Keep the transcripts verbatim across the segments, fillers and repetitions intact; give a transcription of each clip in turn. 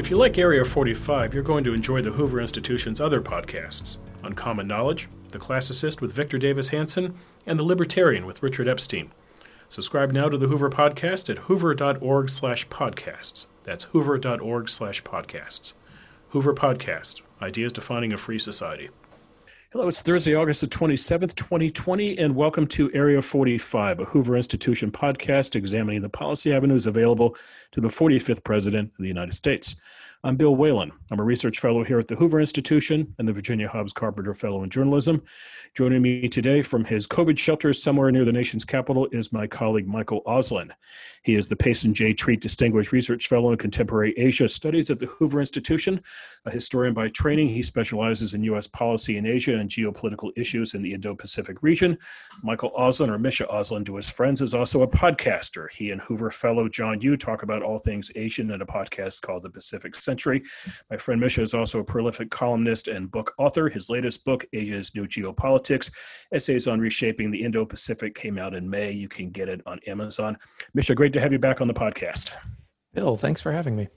If you like Area forty-five, you're going to enjoy the Hoover Institution's other podcasts, Uncommon Knowledge, The Classicist with Victor Davis Hanson, and The Libertarian with Richard Epstein. Subscribe now to the Hoover Podcast at hoover.org slash podcasts. That's hoover.org slash podcasts. Hoover Podcast, ideas defining a free society. Hello, it's Thursday, August the twenty-seventh, twenty twenty, and welcome to Area forty-five, a Hoover Institution podcast examining the policy avenues available to the forty-fifth President of the United States. I'm Bill Whalen. I'm a research fellow here at the Hoover Institution and the Virginia Hobbs Carpenter Fellow in Journalism. Joining me today from his COVID shelter somewhere near the nation's capital is my colleague Michael Auslin. He is the Payson J. Treat Distinguished Research Fellow in Contemporary Asia Studies at the Hoover Institution. A historian by training, he specializes in U S policy in Asia and geopolitical issues in the Indo-Pacific region. Michael Auslin, or Misha Auslin to his friends, is also a podcaster. He and Hoover Fellow John Yoo talk about all things Asian in a podcast called The Pacific Century. My friend Misha is also a prolific columnist and book author. His latest book, Asia's New Geopolitics, Essays on Reshaping the Indo-Pacific, came out in May. You can get it on Amazon. Misha, great to have you back on the podcast. Bill, thanks for having me.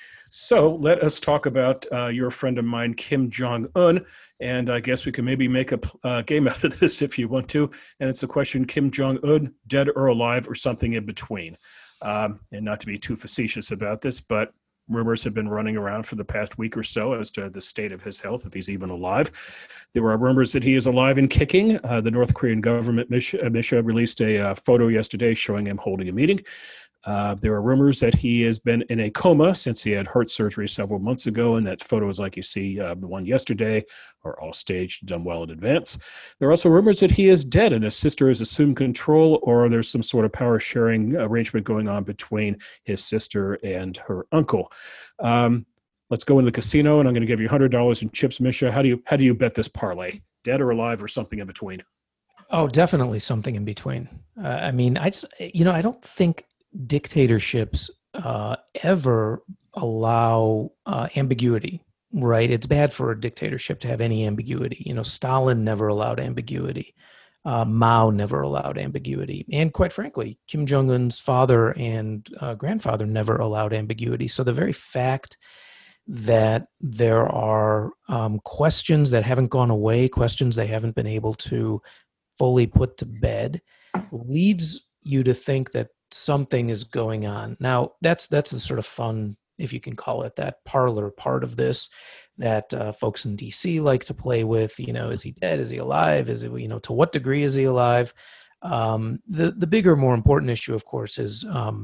So let us talk about uh, your friend of mine, Kim Jong-un, and I guess we can maybe make a uh, game out of this if you want to, and it's the question, Kim Jong-un, dead or alive, or something in between? Um, and not to be too facetious about this, but rumors have been running around for the past week or so as to the state of his health, if he's even alive. There were rumors that he is alive and kicking. Uh, the North Korean government, Misha, Misha released a uh, photo yesterday showing him holding a meeting. Uh, there are rumors that he has been in a coma since he had heart surgery several months ago, and that photos like you see, uh, the one yesterday, are all staged, done well in advance. There are also rumors that he is dead and his sister has assumed control, or there's some sort of power-sharing arrangement going on between his sister and her uncle. Um, let's go into the casino, and I'm going to give you one hundred dollars in chips, Misha. How do you how do you bet this parlay? Dead or alive, or something in between? Oh, definitely something in between. Uh, I mean, I just, you know, I don't think dictatorships uh, ever allow uh, ambiguity, right? It's bad for a dictatorship to have any ambiguity. You know, Stalin never allowed ambiguity. Uh, Mao never allowed ambiguity. And quite frankly, Kim Jong-un's father and uh, grandfather never allowed ambiguity. So the very fact that there are um, questions that haven't gone away, questions they haven't been able to fully put to bed, leads you to think that something is going on. Now, that's that's the sort of fun, if you can call it that, parlor part of this that uh, folks in D C like to play with. You know, is he dead? Is he alive? Is it, you know, to what degree is he alive? Um, the the bigger, more important issue, of course, is um,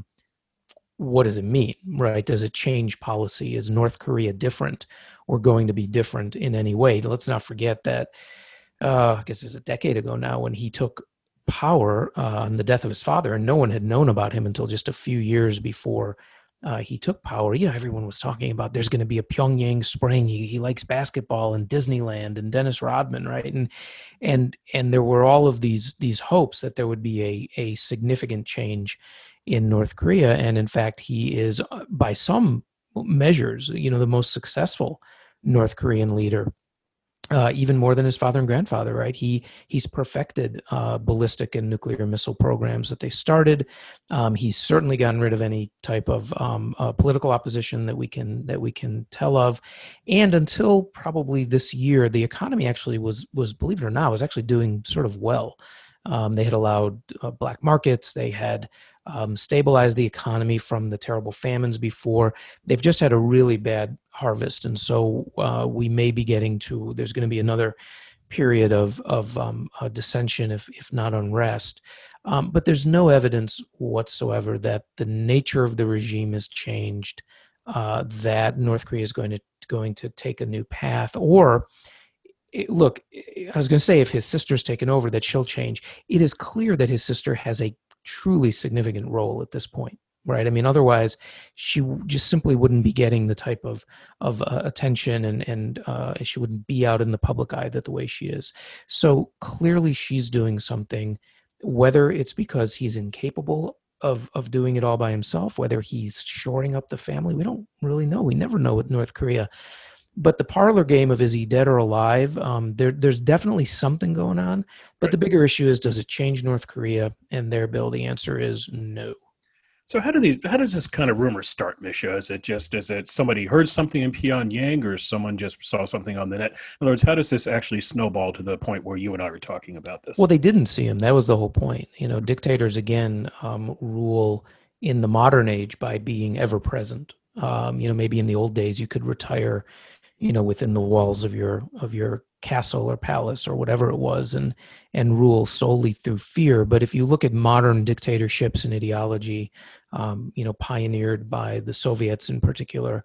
what does it mean, right? Does it change policy? Is North Korea different or going to be different in any way? Let's not forget that, uh, I guess it was a decade ago now when he took power uh, on the death of his father, and no one had known about him until just a few years before uh, he took power. You know, everyone was talking about there's going to be a Pyongyang Spring. He, he likes basketball and Disneyland and Dennis Rodman, right? And and and there were all of these these hopes that there would be a a significant change in North Korea, and in fact, he is, uh, by some measures, you know, the most successful North Korean leader. Uh, even more than his father and grandfather, right? He he's perfected uh, ballistic and nuclear missile programs that they started. Um, he's certainly gotten rid of any type of um, uh, political opposition that we can that we can tell of. And until probably this year, the economy actually was was believe it or not was actually doing sort of well. Um, they had allowed uh, black markets. They had um, stabilized the economy from the terrible famines before. They've just had a really bad harvest. And so uh, we may be getting to, there's going to be another period of, of um, uh, dissension, if, if not unrest. Um, but there's no evidence whatsoever that the nature of the regime has changed, uh, that North Korea is going to, going to take a new path, or It, look, I was going to say if his sister's taken over, that she'll change. It is clear that his sister has a truly significant role at this point, right? I mean, otherwise, she just simply wouldn't be getting the type of of uh, attention, and and uh, she wouldn't be out in the public eye that the way she is. So clearly, she's doing something. Whether it's because he's incapable of of doing it all by himself, whether he's shoring up the family, we don't really know. We never know with North Korea. But the parlor game of is he dead or alive, um, there, there's definitely something going on. But Right. The bigger issue is, does it change North Korea? And their bill, the answer is no. So how do these? How does this kind of rumor start, Misha? Is it just is it somebody heard something in Pyongyang, or someone just saw something on the net? In other words, how does this actually snowball to the point where you and I were talking about this? Well, they didn't see him. That was the whole point. You know, dictators again um, rule in the modern age by being ever present. Um, you know, maybe in the old days you could retire, you know, within the walls of your of your castle or palace or whatever it was, and and rule solely through fear. But if you look at modern dictatorships and ideology, um, you know, pioneered by the Soviets in particular,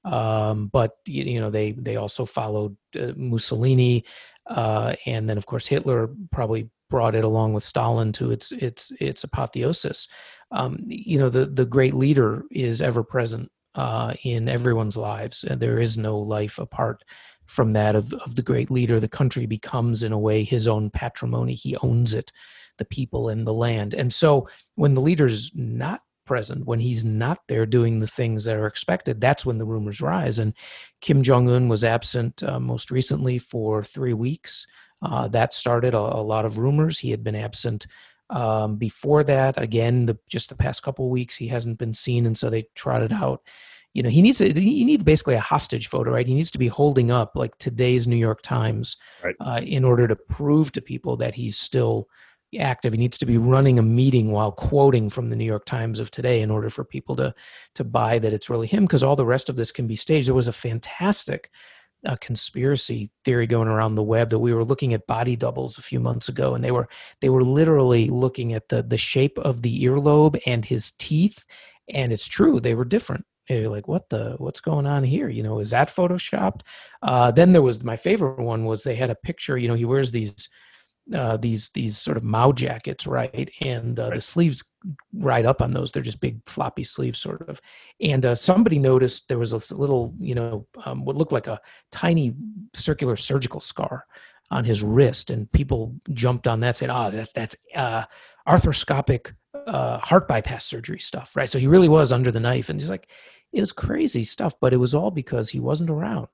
um, but you, you know, they they also followed uh, Mussolini, uh, and then of course Hitler probably brought it along with Stalin to its its its apotheosis. Um, you know, the the great leader is ever present uh, in everyone's lives, and there is no life apart from that of, of the great leader. The country becomes, in a way, his own patrimony. He owns it, the people and the land. And so when the leader's not present, when he's not there doing the things that are expected, that's when the rumors rise. And Kim Jong-un was absent uh, most recently for three weeks. Uh, that started a, a lot of rumors. He had been absent um, before that. Again, the, just the past couple of weeks, he hasn't been seen. And so they trotted out, you know, he needs to, he needs basically a hostage photo, right? He needs to be holding up like today's New York Times, right, uh, in order to prove to people that he's still active. He needs to be running a meeting while quoting from the New York Times of today in order for people to, to buy that it's really him, because all the rest of this can be staged. There was a fantastic uh, conspiracy theory going around the web that we were looking at body doubles a few months ago, and they were, they were literally looking at the, the shape of the earlobe and his teeth. And it's true, they were different. You're like, what the, what's going on here? You know, is that photoshopped? Uh, then there was, my favorite one was they had a picture, you know, he wears these, uh, these, these sort of Mao jackets, right? And uh, right. the sleeves ride up on those. They're just big floppy sleeves sort of. And uh, somebody noticed there was a little, you know, um, what looked like a tiny circular surgical scar on his wrist. And people jumped on that, saying, oh, that, that's uh, arthroscopic uh, heart bypass surgery stuff, right? So he really was under the knife. And he's like, it was crazy stuff, but it was all because he wasn't around.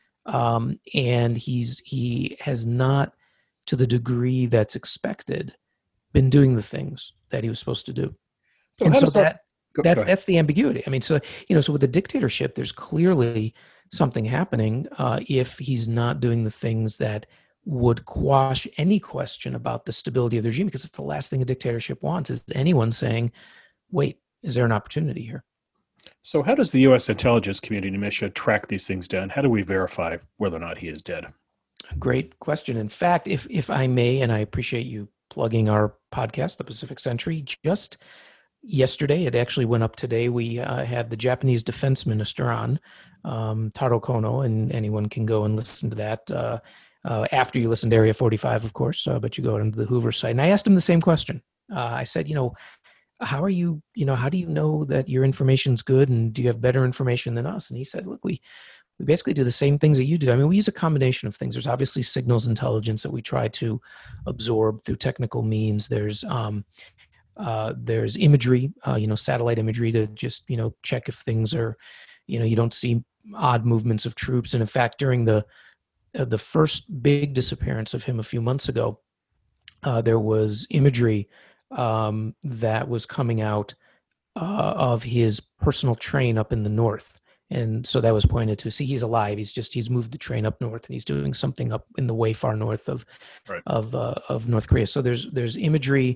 Um, and he's, he has not, to the degree that's expected, been doing the things that he was supposed to do. So and so that, that go, that's, go that's the ambiguity. I mean, so, you know, so with the dictatorship, there's clearly something happening uh, if he's not doing the things that would quash any question about the stability of the regime, because it's the last thing a dictatorship wants, is anyone saying, wait, is there an opportunity here? So how does the U S intelligence community, Misha, track these things down? How do we verify whether or not he is dead? Great question. In fact, if if I may, and I appreciate you plugging our podcast, The Pacific Century, just yesterday, it actually went up today, we uh, had the Japanese defense minister on, um, Taro Kono, and anyone can go and listen to that uh, uh, after you listen to Area forty-five, of course, uh, but you go into the Hoover site. And I asked him the same question. Uh, I said, you know, how are you, you know, how do you know that your information's good, and do you have better information than us? And he said, look, we, we basically do the same things that you do. I mean, we use a combination of things. There's obviously signals intelligence that we try to absorb through technical means. There's, um, uh, there's imagery, uh, you know, satellite imagery to just, you know, check if things are, you know, you don't see odd movements of troops. And in fact, during the, uh, the first big disappearance of him a few months ago, uh, there was imagery um, that was coming out uh, of his personal train up in the north. And so that was pointed to, see, he's alive. He's just, he's moved the train up north, and he's doing something up in the way far north of, right. of, uh, of North Korea. So there's, there's imagery.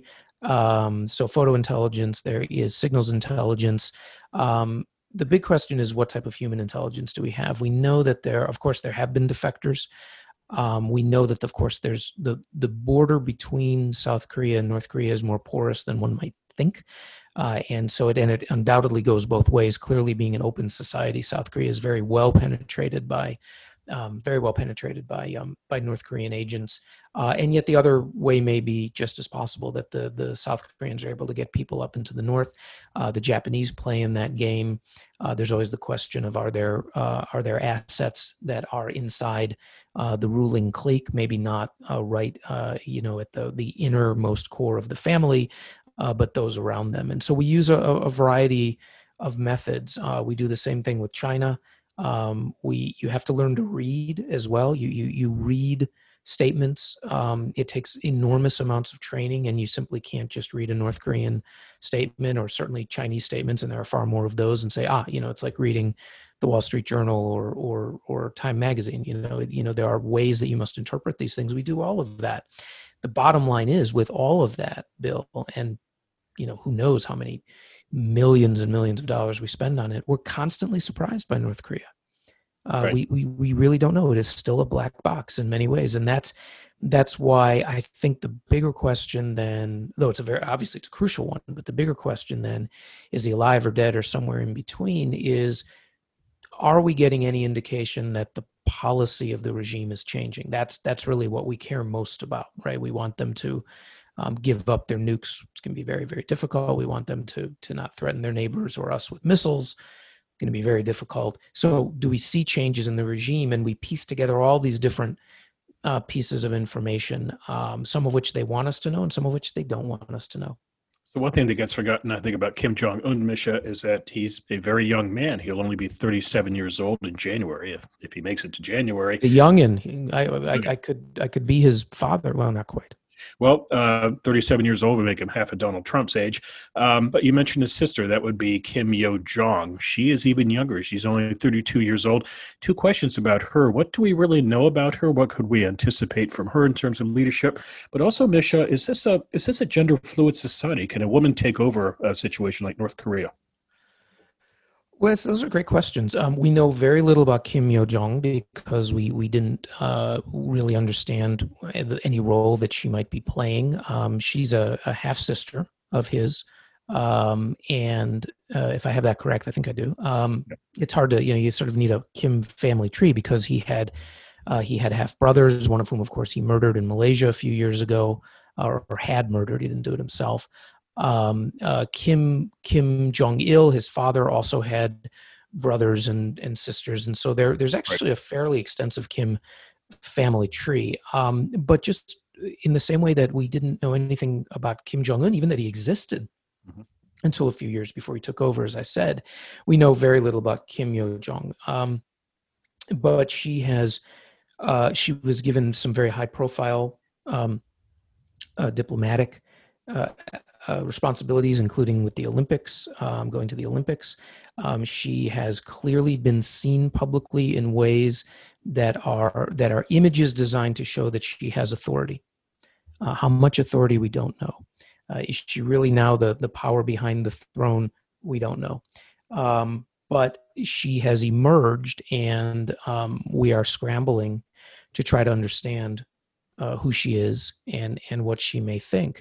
Um, so photo intelligence, there is signals intelligence. Um, the big question is, what type of human intelligence do we have? We know that there, of course, there have been defectors. Um, we know that, of course, there's the, the border between South Korea and North Korea is more porous than one might think. Uh, and so it, and it undoubtedly goes both ways. Clearly, being an open society, South Korea is very well penetrated by, um, very well penetrated by um, by North Korean agents. Uh, and yet the other way may be just as possible, that the, the South Koreans are able to get people up into the north. Uh, the Japanese play in that game. Uh, there's always the question of, are there uh, are there assets that are inside uh, the ruling clique, maybe not uh, right, uh, you know, at the the innermost core of the family, uh, but those around them. And so we use a, a variety of methods. Uh, we do the same thing with China. Um, we you have to learn to read as well. You you you read statements. Um, it takes enormous amounts of training, and you simply can't just read a North Korean statement, or certainly Chinese statements, and there are far more of those, and say, ah, you know, it's like reading the Wall Street Journal or or or Time Magazine. You know, you know, there are ways that you must interpret these things. We do all of that. The bottom line is, with all of that, Bill, and you know, who knows how many millions and millions of dollars we spend on it, we're constantly surprised by North Korea. Uh, right. we, we we really don't know. It is still a black box in many ways, and that's that's why I think the bigger question then, though it's a very obviously it's a crucial one, but the bigger question then, is he alive or dead or somewhere in between? Is, are we getting any indication that the policy of the regime is changing? That's that's really what we care most about, right? We want them to um, give up their nukes. It's going to be very, very difficult. We want them to to not threaten their neighbors or us with missiles. Going to be very difficult. So do we see changes in the regime? And we piece together all these different uh, pieces of information, um, some of which they want us to know and some of which they don't want us to know. So one thing that gets forgotten, I think, about Kim Jong-un, Misha, is that he's a very young man. He'll only be thirty-seven years old in January, if, if he makes it to January. The youngin, I, I, I could I could be his father. Well, not quite. Well, uh, thirty-seven years old would make him half of Donald Trump's age. Um, but you mentioned his sister. That would be Kim Yo-jong. She is even younger. She's only thirty-two years old. Two questions about her. What do we really know about her? What could we anticipate from her in terms of leadership? But also, Misha, is this a is this a gender-fluid society? Can a woman take over a situation like North Korea? Well, those are great questions. Um, we know very little about Kim Yo-jong because we we didn't uh, really understand any role that she might be playing. Um, she's a, a half sister of his, um, and uh, if I have that correct, I think I do. Um, it's hard to, you know, you sort of need a Kim family tree because he had uh, he had half brothers, one of whom, of course, he murdered in Malaysia a few years ago, or, or had murdered. He didn't do it himself. Um, uh, Kim Kim Jong-il, his father, also had brothers and, and sisters, and so there there's actually a fairly extensive Kim family tree. Um, but just in the same way that we didn't know anything about Kim Jong-un, even that he existed mm-hmm. until a few years before he took over, as I said, we know very little about Kim Yo-jong. Um, but she has uh, she was given some very high-profile um, uh, diplomatic Uh, uh, responsibilities, including with the Olympics, um, going to the Olympics. Um, she has clearly been seen publicly in ways that are that are images designed to show that she has authority. Uh, how much authority, we don't know. Uh, is she really now the the power behind the throne? We don't know. Um, but she has emerged, and um, we are scrambling to try to understand uh, who she is and and what she may think.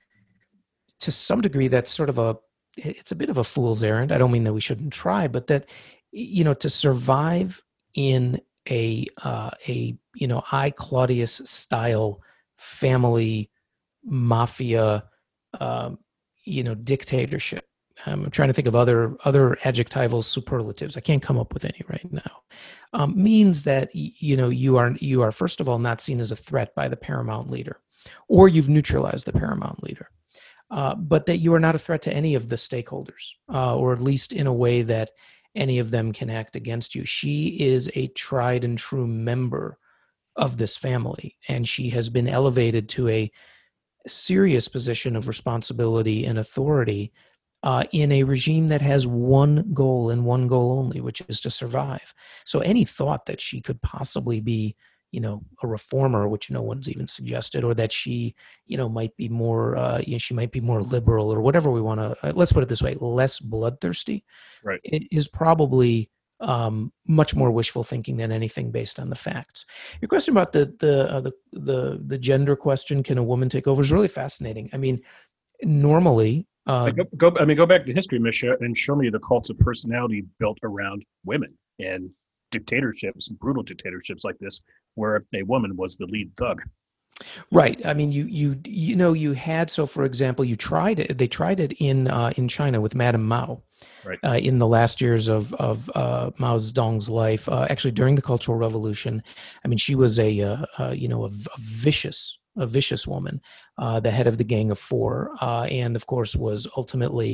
To some degree, that's sort of a, it's a bit of a fool's errand. I don't mean that we shouldn't try, but that, you know, to survive in a, uh, a, you know, I, Claudius style family mafia, um, you know, dictatorship. Um, I'm trying to think of other, other adjectival superlatives. I can't come up with any right now. Um, means that, you know, you are, you are, first of all, not seen as a threat by the paramount leader, or you've neutralized the paramount leader. Uh, but that you are not a threat to any of the stakeholders, uh, or at least in a way that any of them can act against you. She is a tried and true member of this family, and she has been elevated to a serious position of responsibility and authority uh, in a regime that has one goal and one goal only, which is to survive. So any thought that she could possibly be, you know, a reformer, which no one's even suggested, or that she, you know, might be more, uh, you know, she might be more liberal or whatever we want to, uh, let's put it this way, less bloodthirsty, right? It is probably um, much more wishful thinking than anything based on the facts. Your question about the, the, uh, the, the, the gender question, can a woman take over, is really fascinating. I mean, normally, uh, go, go, I mean, go back to history, Misha, and show me the cults of personality built around women and dictatorships, brutal dictatorships like this, where a woman was the lead thug. Right. I mean, you you you know, you had, so for example, you tried it. They tried it in uh, in China with Madame Mao, right? Uh, in the last years of of uh, Mao Zedong's life. Uh, actually, during the Cultural Revolution, I mean, she was a uh, uh, you know a, a vicious a vicious woman, uh, the head of the Gang of Four, uh, and of course was ultimately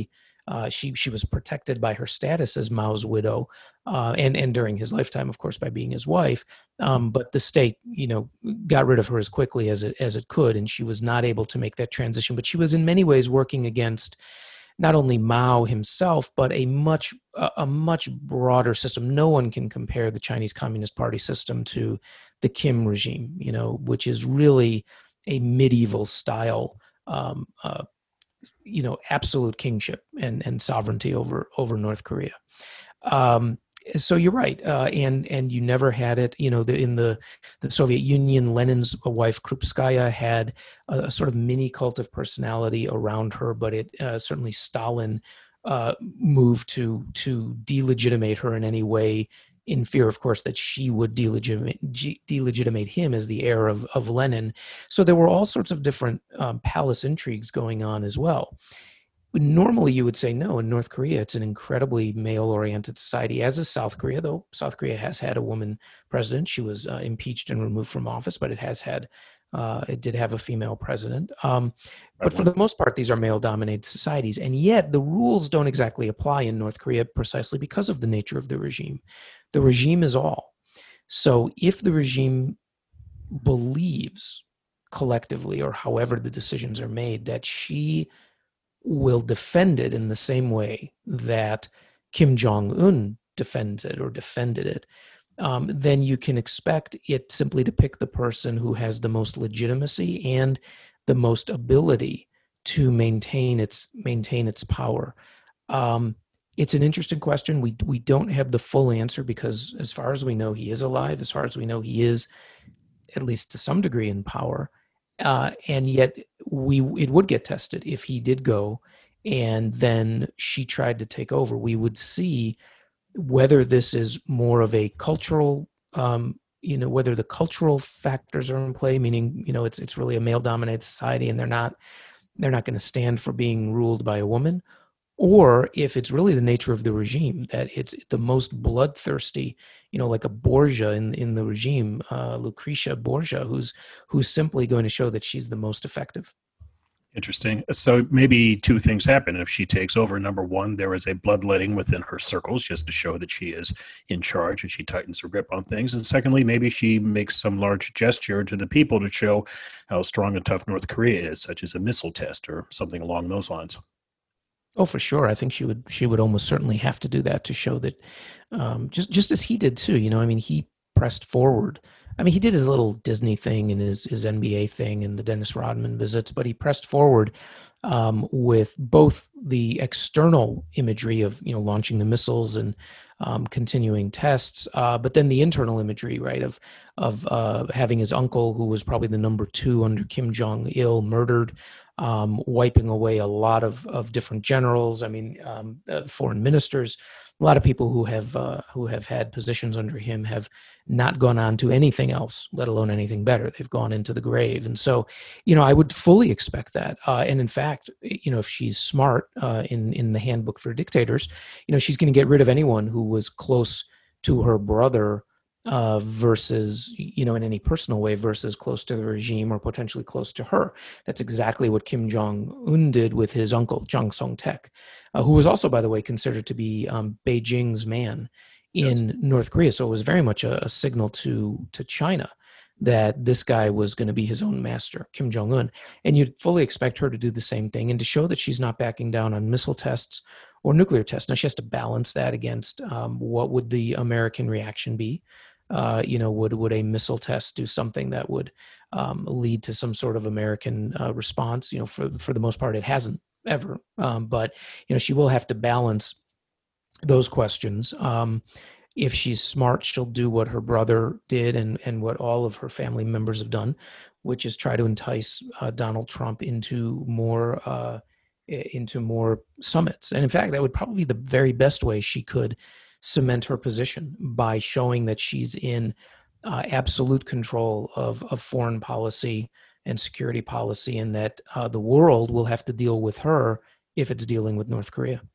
Uh, she she was protected by her status as Mao's widow, uh, and and during his lifetime, of course, by being his wife. Um, but the state, you know, got rid of her as quickly as it as it could, and she was not able to make that transition. But she was in many ways working against not only Mao himself, but a much a, a much broader system. No one can compare the Chinese Communist Party system to the Kim regime, you know, which is really a medieval style, um, uh, you know, absolute kingship and and sovereignty over over North Korea. Um, so you're right, uh, and and you never had it. You know, the, in the the Soviet Union, Lenin's wife Krupskaya had a, a sort of mini cult of personality around her, but it uh, certainly Stalin uh, moved to to delegitimate her in any way, in fear, of course, that she would delegitimate delegitimate him as the heir of of Lenin. So there were all sorts of different um, palace intrigues going on as well. Normally, you would say no. In North Korea, it's an incredibly male-oriented society, as is South Korea, though South Korea has had a woman president. She was uh, impeached and removed from office, but it has had, uh, it did have a female president. Um, but for the most part, these are male-dominated societies. And yet, the rules don't exactly apply in North Korea precisely because of the nature of the regime. The regime is all. So if the regime believes collectively, or however the decisions are made, that she will defend it in the same way that Kim Jong-un defends it or defended it, um, then you can expect it simply to pick the person who has the most legitimacy and the most ability to maintain its maintain its power. Um, it's an interesting question. We we don't have the full answer because, as far as we know, he is alive. As far as we know, he is, at least to some degree, in power. Uh, and yet we it would get tested if he did go and then she tried to take over. We would see whether this is more of a cultural, um, you know, whether the cultural factors are in play, meaning, you know, it's it's really a male-dominated society and they're not they're not going to stand for being ruled by a woman, or if it's really the nature of the regime, that it's the most bloodthirsty, you know, like a Borgia in, in the regime, uh, Lucretia Borgia, who's who's simply going to show that she's the most effective. Interesting. So maybe two things happen if she takes over. Number one, there is a bloodletting within her circles just to show that she is in charge and she tightens her grip on things. And secondly, maybe she makes some large gesture to the people to show how strong and tough North Korea is, such as a missile test or something along those lines. Oh, for sure. I think she would she would almost certainly have to do that to show that, um, just just as he did too. You know, I mean, he pressed forward. I mean, he did his little Disney thing and his his N B A thing and the Dennis Rodman visits, but he pressed forward um, with both the external imagery of, you know, launching the missiles and um, continuing tests, uh, but then the internal imagery, right, of of uh, having his uncle, who was probably the number two under Kim Jong-il, murdered, um, wiping away a lot of, of different generals. I mean, um, uh, foreign ministers, a lot of people who have uh, who have had positions under him have not gone on to anything else, let alone anything better. They've gone into the grave. And so, you know, I would fully expect that. Uh, and in fact, you know, if she's smart uh, in, in the handbook for dictators, you know, she's going to get rid of anyone who was close to her brother uh, versus, you know, in any personal way versus close to the regime or potentially close to her. That's exactly what Kim Jong-un did with his uncle, Jang Song-taek, uh, who was also, by the way, considered to be um, Beijing's man in yes. North Korea. So it was very much a, a signal to to China that this guy was going to be his own master, Kim Jong-un. And you'd fully expect her to do the same thing and to show that she's not backing down on missile tests or nuclear tests. Now, she has to balance that against um, what would the American reaction be. Uh, you know, would would a missile test do something that would um, lead to some sort of American uh, response? You know, for for the most part, it hasn't ever. Um, but, you know, she will have to balance those questions. Um, if she's smart, she'll do what her brother did and, and what all of her family members have done, which is try to entice uh, Donald Trump into more uh, into more summits. And in fact, that would probably be the very best way she could cement her position, by showing that she's in uh, absolute control of, of foreign policy and security policy, and that uh, the world will have to deal with her if it's dealing with North Korea.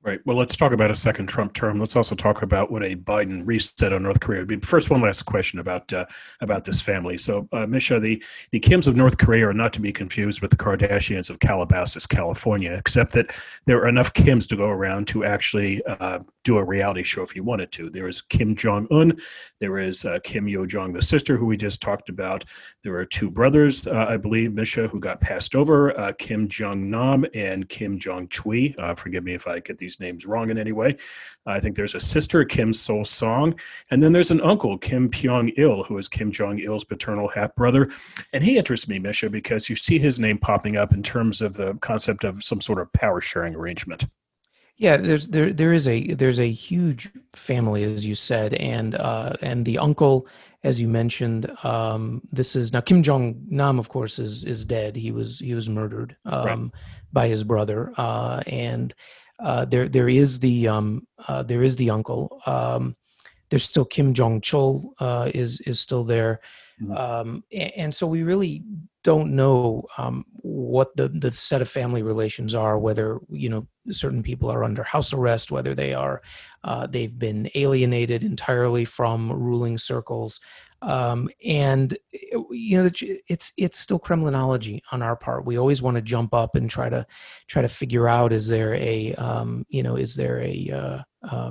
Right. Well, let's talk about a second Trump term. Let's also talk about what a Biden reset on North Korea would be. First, one last question about uh, about this family. So, uh, Misha, the, the Kims of North Korea are not to be confused with the Kardashians of Calabasas, California, except that there are enough Kims to go around to actually uh, do a reality show if you wanted to. There is Kim Jong-un. There is uh, Kim Yo-jong, the sister, who we just talked about. There are two brothers, uh, I believe, Misha, who got passed over, uh, Kim Jong-nam and Kim Jong-choi. Uh, forgive me if I get these names wrong in any way. I think there's a sister, Kim Sol-song, and then there's an uncle, Kim Pyong-il, who is Kim Jong-il's paternal half-brother. And he interests me, Misha, because you see his name popping up in terms of the concept of some sort of power-sharing arrangement. Yeah, there's there there is a there's a huge family, as you said, and uh, and the uncle, as you mentioned, um, this is now Kim Jong Nam, of course, is is dead. He was he was murdered um, right. by his brother, uh, and uh, there there is the um, uh, there is the uncle. Um, there's still Kim Jong Chol uh, is is still there. Mm-hmm. Um, and, and so we really don't know um, what the, the set of family relations are, whether, you know, certain people are under house arrest, whether they are, uh, they've been alienated entirely from ruling circles. Um, and, you know, it's, it's still Kremlinology on our part. We always want to jump up and try to, try to figure out, is there a, um, you know, is there a, uh, uh,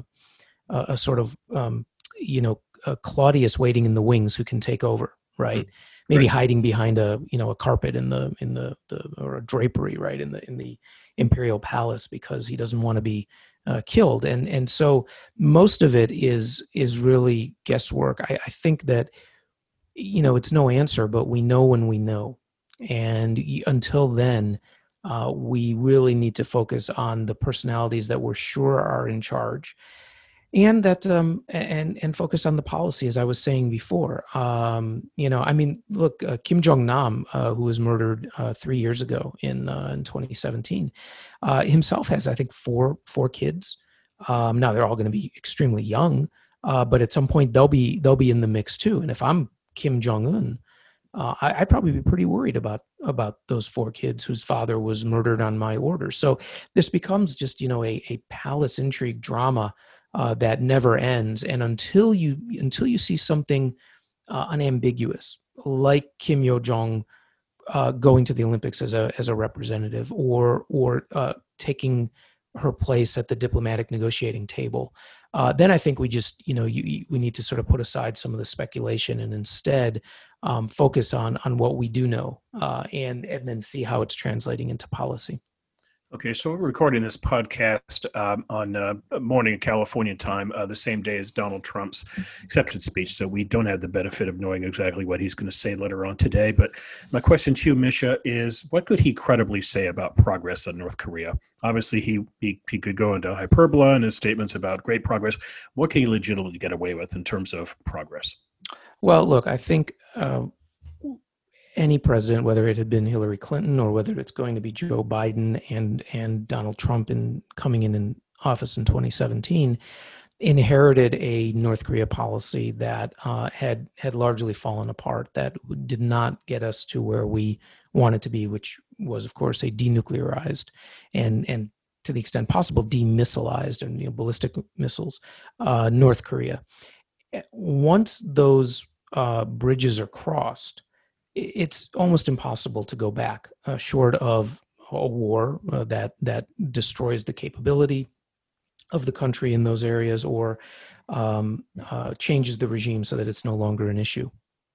a sort of, um, you know, uh, Claudius waiting in the wings who can take over, right? Mm-hmm. Maybe right. hiding behind a, you know, a carpet in the, in the, the, or a drapery, right, in the, in the imperial palace, because he doesn't want to be uh, killed. And, and so most of it is, is really guesswork. I, I think that, you know, it's no answer, but we know when we know. And until then, uh, we really need to focus on the personalities that we're sure are in charge. And that, um, and and focus on the policy, as I was saying before. Um, you know, I mean, look, uh, Kim Jong Nam, uh, who was murdered uh, three years ago in uh, in twenty seventeen, uh, himself has, I think, four four kids. Um, now they're all going to be extremely young, uh, but at some point they'll be they'll be in the mix too. And if I'm Kim Jong Un, uh, I, I'd probably be pretty worried about about those four kids whose father was murdered on my orders. So this becomes just, you know, a a palace intrigue drama Uh, that never ends. And until you until you see something uh, unambiguous, like Kim Yo Jong uh, going to the Olympics as a as a representative, or or uh, taking her place at the diplomatic negotiating table, uh, then I think we just you know you, you, we need to sort of put aside some of the speculation and instead um, focus on on what we do know, uh, and and then see how it's translating into policy. Okay, so we're recording this podcast um, on uh, morning California time, uh, the same day as Donald Trump's acceptance speech. So we don't have the benefit of knowing exactly what he's going to say later on today. But my question to you, Misha, is what could he credibly say about progress in North Korea? Obviously, he, he he could go into hyperbole in his statements about great progress. What can he legitimately get away with in terms of progress? Well, look, I think uh, any president, whether it had been Hillary Clinton or whether it's going to be Joe Biden and and Donald Trump in coming in in office in twenty seventeen, inherited a North Korea policy that uh, had had largely fallen apart, that did not get us to where we wanted to be, which was, of course, a denuclearized and and to the extent possible demissilized and you know, ballistic missiles uh, North Korea. Once those uh, bridges are crossed, it's almost impossible to go back, uh, short of a war uh, that that destroys the capability of the country in those areas, or um, uh, changes the regime so that it's no longer an issue.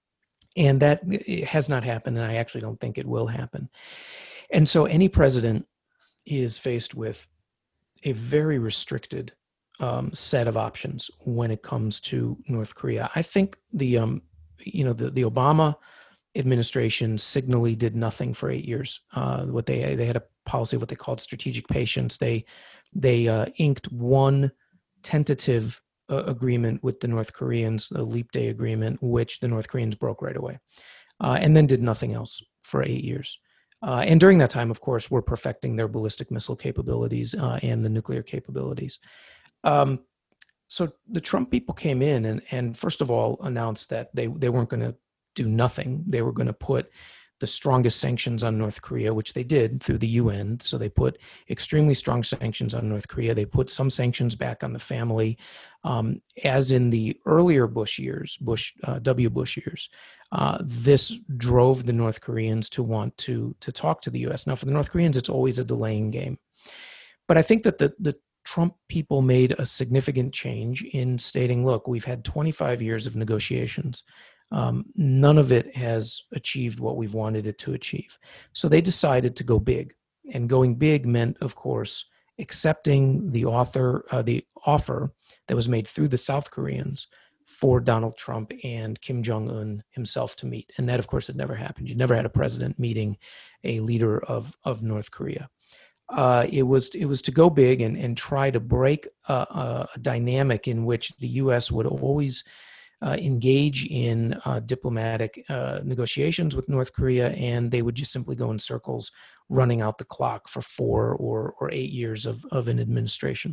And that has not happened, and I actually don't think it will happen. And so any president is faced with a very restricted um, set of options when it comes to North Korea. I think the um, you know the the Obama administration signally did nothing for eight years. Uh, what they they had a policy of what they called strategic patience. They they uh, inked one tentative uh, agreement with the North Koreans, the Leap Day agreement, which the North Koreans broke right away, uh, and then did nothing else for eight years. Uh, and during that time, of course, we're perfecting their ballistic missile capabilities uh, and the nuclear capabilities. Um, so the Trump people came in and, and first of all announced that they, they weren't going to do nothing. They were going to put the strongest sanctions on North Korea, which they did through the U N. So they put extremely strong sanctions on North Korea. They put some sanctions back on the family, um, as in the earlier Bush years, Bush uh, W. Bush years. Uh, this drove the North Koreans to want to to talk to the U S. Now, for the North Koreans, it's always a delaying game. But I think that the the Trump people made a significant change in stating, look, we've had twenty-five years of negotiations. Um, none of it has achieved what we've wanted it to achieve. So they decided to go big. And going big meant, of course, accepting the author, uh, the offer that was made through the South Koreans for Donald Trump and Kim Jong-un himself to meet. And that, of course, had never happened. You never had a president meeting a leader of, of North Korea. Uh, it was it was to go big and, and try to break a, a, a dynamic in which the U S would always uh, engage in uh, diplomatic uh, negotiations with North Korea, and they would just simply go in circles, running out the clock for four or or eight years of, of an administration.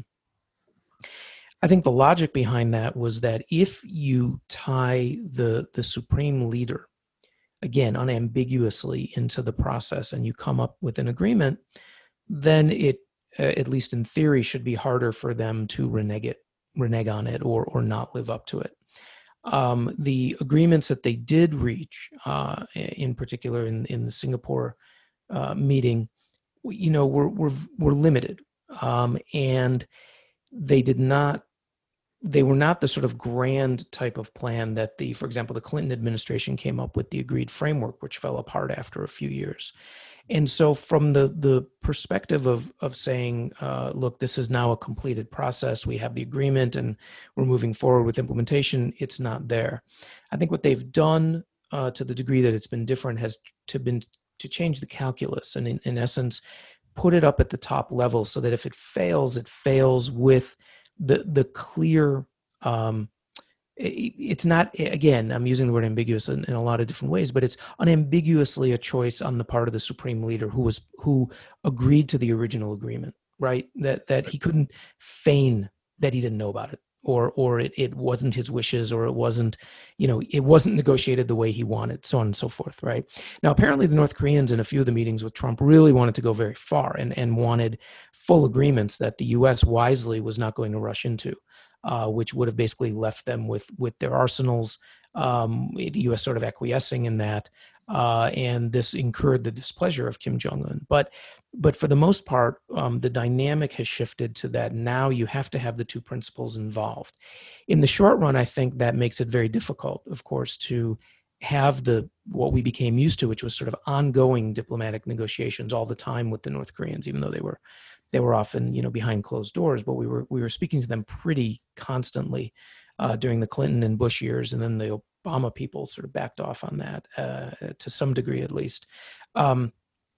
I think the logic behind that was that if you tie the the supreme leader, again, unambiguously into the process, and you come up with an agreement, then it, uh, at least in theory, should be harder for them to renege it, renege on it or or not live up to it. Um, the agreements that they did reach, uh, in particular in, in the Singapore uh, meeting, you know, were were, were limited, um, and they did not. They were not the sort of grand type of plan that the, for example, the Clinton administration came up with, the agreed framework, which fell apart after a few years. And so from the, the perspective of, of saying, uh, look, this is now a completed process, we have the agreement and we're moving forward with implementation, it's not there. I think what they've done, uh, to the degree that it's been different, has to been to change the calculus and in, in essence, put it up at the top level so that if it fails, it fails with the the clear, um, it, it's not, again, I'm using the word ambiguous in, in a lot of different ways, but it's unambiguously a choice on the part of the supreme leader who was who agreed to the original agreement, right? That that he couldn't feign that he didn't know about it, or or it, it wasn't his wishes, or it wasn't, you know, it wasn't negotiated the way he wanted, so on and so forth, right? Now, apparently the North Koreans in a few of the meetings with Trump really wanted to go very far and, and wanted full agreements that the U S wisely was not going to rush into, uh, which would have basically left them with, with their arsenals, um, the U S sort of acquiescing in that, uh, and this incurred the displeasure of Kim Jong-un. But But for the most part, um, the dynamic has shifted to that now you have to have the two principles involved. In the short run, I think that makes it very difficult, of course, to have the what we became used to, which was sort of ongoing diplomatic negotiations all the time with the North Koreans, even though they were they were often, you know, behind closed doors, but we were we were speaking to them pretty constantly uh, during the Clinton and Bush years, and then the Obama people sort of backed off on that uh, to some degree, at least. Um,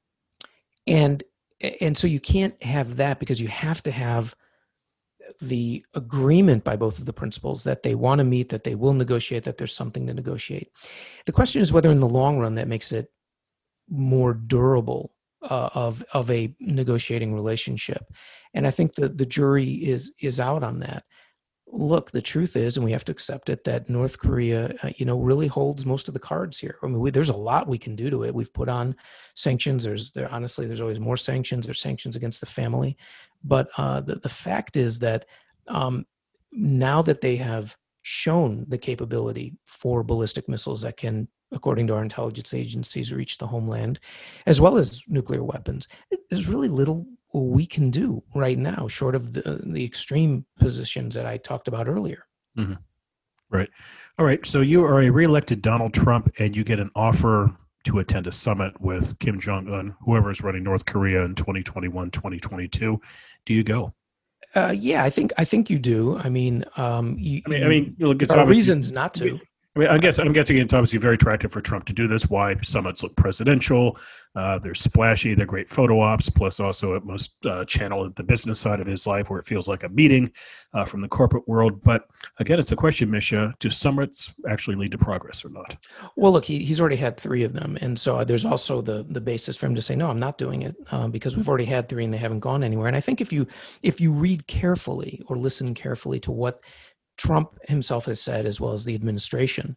And and so you can't have that because you have to have the agreement by both of the principals that they want to meet, that they will negotiate, that there's something to negotiate. The question is whether in the long run that makes it more durable uh, of of a negotiating relationship. And I think the, the jury is is out on that. Look, the truth is, and we have to accept it, that North Korea, uh, you know, really holds most of the cards here. I mean, we, there's a lot we can do to it. We've put on sanctions. There's, there honestly, there's always more sanctions. There's sanctions against the family. But uh, the, the fact is that um, now that they have shown the capability for ballistic missiles that can, according to our intelligence agencies, reach the homeland, as well as nuclear weapons, there's really little we can do right now, short of the, the extreme positions that I talked about earlier. Mm-hmm. Right. All right. So you are a reelected Donald Trump, and you get an offer to attend a summit with Kim Jong-un, whoever is running North Korea in twenty twenty-one, twenty twenty-two. Do you go? Uh, yeah, I think I think you do. I mean, um, you, I mean, I mean, look, it's there are reasons not to. I mean, I mean, I guess I'm guessing it's obviously very attractive for Trump to do this. Why? Summits look presidential. Uh, they're splashy. They're great photo ops. Plus, also it must uh, channel the business side of his life, where it feels like a meeting uh, from the corporate world. But again, it's a question, Misha: do summits actually lead to progress or not? Well, look, he, he's already had three of them, and so there's also the the basis for him to say, no, I'm not doing it um, because we've already had three and they haven't gone anywhere. And I think if you if you read carefully or listen carefully to what Trump himself has said, as well as the administration,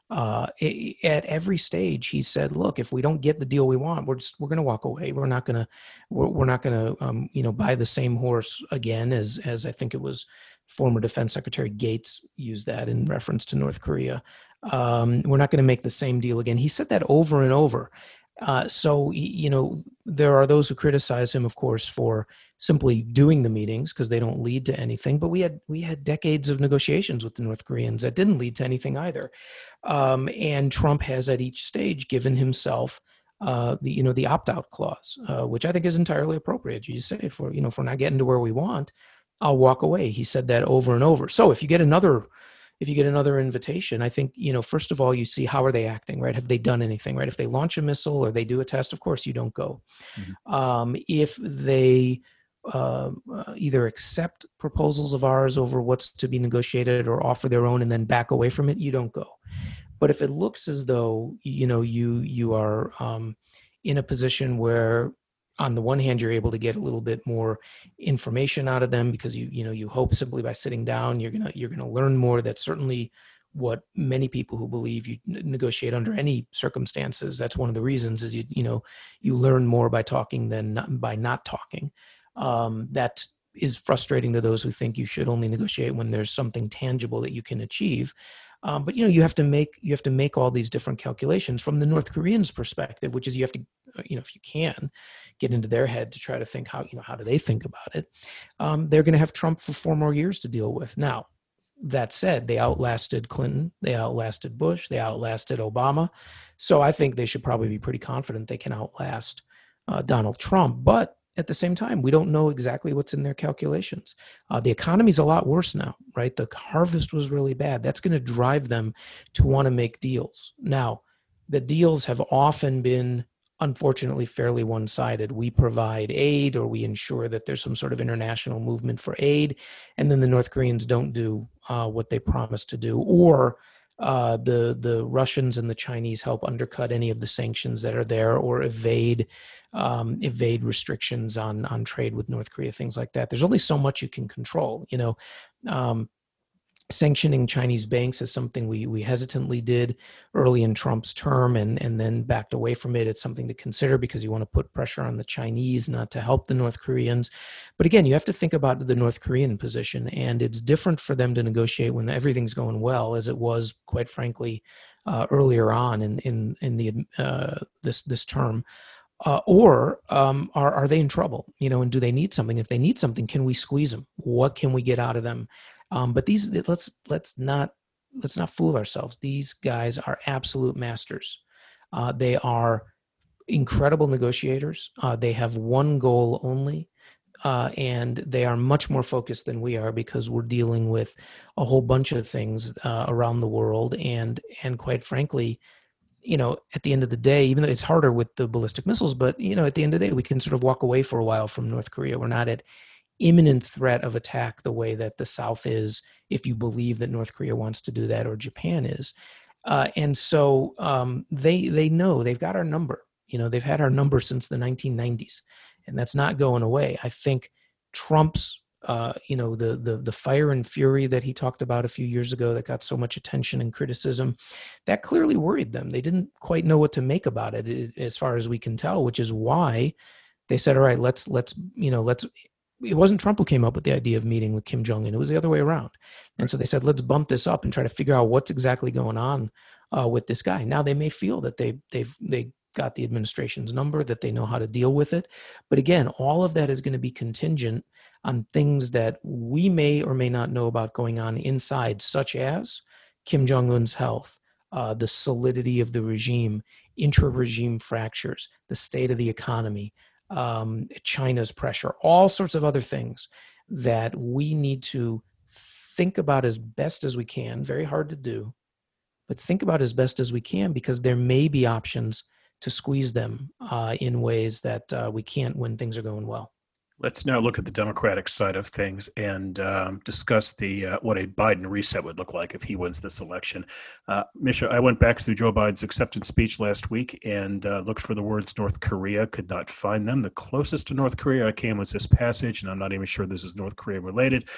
Uh, i- at every stage, he said, "Look, if we don't get the deal we want, we're just we're going to walk away. We're not going to we're, we're not going to um, you know buy the same horse again." As as I think it was former Defense Secretary Gates used that in reference to North Korea. Um, we're not going to make the same deal again. He said that over and over. Uh, so you know there are those who criticize him, of course, for simply doing the meetings because they don't lead to anything. But we had we had decades of negotiations with the North Koreans that didn't lead to anything either. Um, and Trump has at each stage given himself uh, the you know the opt-out clause, uh, which I think is entirely appropriate. You say, if we're you know if we're not getting to where we want, I'll walk away. He said that over and over. So if you get another if you get another invitation, I think, you know, first of all, you see how are they acting, right? Have they done anything, right? If they launch a missile or they do a test, of course you don't go. Mm-hmm. Um, if they uh, uh, either accept proposals of ours over what's to be negotiated or offer their own and then back away from it, you don't go. But if it looks as though, you know, you you are um, in a position where on the one hand, you're able to get a little bit more information out of them because you, you know, you hope simply by sitting down, you're gonna, you're gonna learn more. That's certainly what many people who believe you negotiate under any circumstances. That's one of the reasons is you, you know, you learn more by talking than not, by not talking. Um, that is frustrating to those who think you should only negotiate when there's something tangible that you can achieve. Um, but you know, you have to make you have to make all these different calculations from the North Koreans' perspective, which is you have to, you know, if you can, get into their head to try to think how you know how do they think about it. Um, they're going to have Trump for four more years to deal with. Now, that said, they outlasted Clinton, they outlasted Bush, they outlasted Obama, so I think they should probably be pretty confident they can outlast uh, Donald Trump. But at the same time, we don't know exactly what's in their calculations. Uh, the economy's a lot worse now, right? The harvest was really bad. That's going to drive them to want to make deals. Now, the deals have often been, unfortunately, fairly one-sided. We provide aid or we ensure that there's some sort of international movement for aid, and then the North Koreans don't do uh, what they promised to do, or Uh, the the Russians and the Chinese help undercut any of the sanctions that are there, or evade um, evade restrictions on on trade with North Korea, things like that. There's only so much you can control. You know, um, sanctioning Chinese banks is something we we hesitantly did early in Trump's term, and and then backed away from it. It's something to consider because you want to put pressure on the Chinese not to help the North Koreans. But again, you have to think about the North Korean position, and it's different for them to negotiate when everything's going well, as it was, quite frankly, uh, earlier on in in in the uh, this this term. Uh, or um, are are they in trouble? You know, and do they need something? If they need something, can we squeeze them? What can we get out of them? Um, but these let's let's not let's not fool ourselves. These guys are absolute masters. Uh, they are incredible negotiators. Uh, they have one goal only, uh, and they are much more focused than we are because we're dealing with a whole bunch of things uh, around the world. And and quite frankly, you know, at the end of the day, even though it's harder with the ballistic missiles, but you know, at the end of the day, we can sort of walk away for a while from North Korea. We're not at imminent threat of attack the way that the South is, if you believe that North Korea wants to do that, or Japan is. Uh, and so um, they they know they've got our number. You know, they've had our number since the nineteen nineties, and that's not going away. I think Trump's, uh, you know, the the the fire and fury that he talked about a few years ago that got so much attention and criticism, that clearly worried them. They didn't quite know what to make about it, as far as we can tell, which is why they said, all right, let's let's you know let's. It wasn't Trump who came up with the idea of meeting with Kim Jong-un. It was the other way around. And so they said, let's bump this up and try to figure out what's exactly going on uh, with this guy. Now they may feel that they they've they got the administration's number, that they know how to deal with it. But again, all of that is going to be contingent on things that we may or may not know about going on inside, such as Kim Jong-un's health, uh, the solidity of the regime, intra-regime fractures, the state of the economy, Um, China's pressure, all sorts of other things that we need to think about as best as we can. Very hard to do, but think about as best as we can, because there may be options to squeeze them uh, in ways that uh, we can't when things are going well. Let's now look at the Democratic side of things and um, discuss the uh, what a Biden reset would look like if he wins this election. Uh, Misha, I went back through Joe Biden's acceptance speech last week and uh, looked for the words North Korea, could not find them. The closest to North Korea I came was this passage, and I'm not even sure this is North Korea related,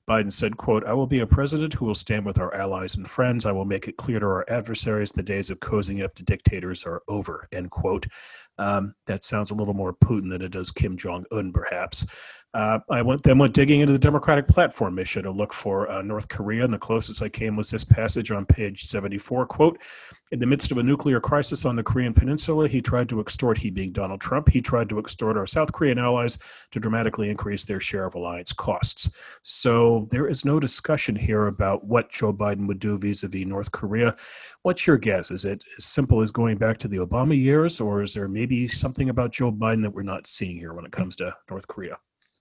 Biden said, quote, "I will be a president who will stand with our allies and friends. I will make it clear to our adversaries the days of cozying up to dictators are over," end quote. Um, that sounds a little more Putin than it does Kim Jong-un, perhaps. Uh, I went then went digging into the Democratic platform issue to look for uh, North Korea, and the closest I came was this passage on page seventy-four, quote, "In the midst of a nuclear crisis on the Korean Peninsula, he tried to extort, he being Donald Trump, he tried to extort our South Korean allies to dramatically increase their share of alliance costs." So there is no discussion here about what Joe Biden would do vis-a-vis North Korea. What's your guess? Is it as simple as going back to the Obama years, or is there maybe something about Joe Biden that we're not seeing here when it comes to North Korea?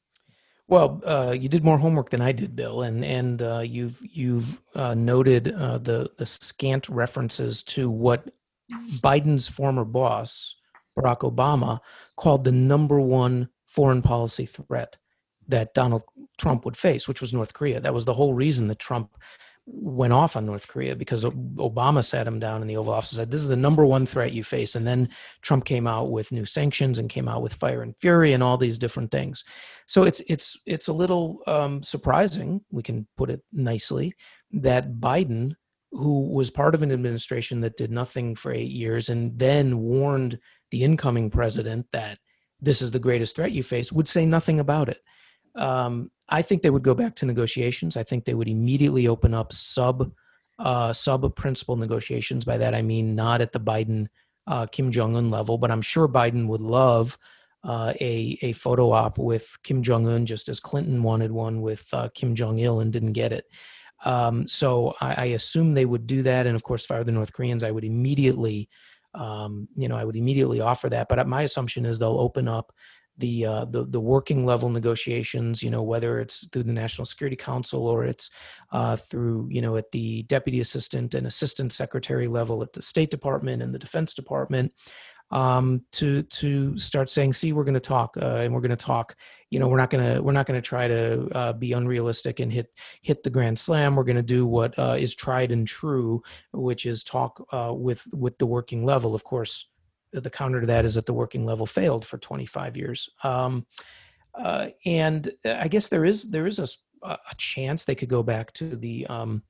Well, uh, you did more homework than I did, Bill, and and uh, you've you've uh, noted uh, the the scant references to what Biden's former boss, Barack Obama, called the number one foreign policy threat that Donald Trump would face, which was North Korea. That was the whole reason that Trump went off on North Korea, because Obama sat him down in the Oval Office and said, "This is the number one threat you face." And then Trump came out with new sanctions and came out with fire and fury and all these different things. So it's it's it's a little um, surprising, we can put it nicely, that Biden, who was part of an administration that did nothing for eight years and then warned the incoming president that this is the greatest threat you face, would say nothing about it. Um, I think they would go back to negotiations. I think they would immediately open up sub uh, sub principal negotiations. By that I mean not at the Biden uh, Kim Jong-un level, but I'm sure Biden would love uh, a a photo op with Kim Jong-un, just as Clinton wanted one with uh, Kim Jong-il and didn't get it. Um, so I, I assume they would do that, and of course, fire the North Koreans. I would immediately, um, you know, I would immediately offer that. But my assumption is they'll open up the uh, the the working level negotiations, you know, whether it's through the National Security Council or it's uh, through, you know, at the deputy assistant and assistant secretary level at the State Department and the Defense Department, um, to to start saying, see, we're going to talk, uh, and we're going to talk. You know, we're not going to we're not going to try to uh, be unrealistic and hit hit the grand slam. We're going to do what uh, is tried and true, which is talk uh, with with the working level. Of course, the counter to that is that the working level failed for twenty-five years. Um, uh, and I guess there is there is a, a chance they could go back to the, um,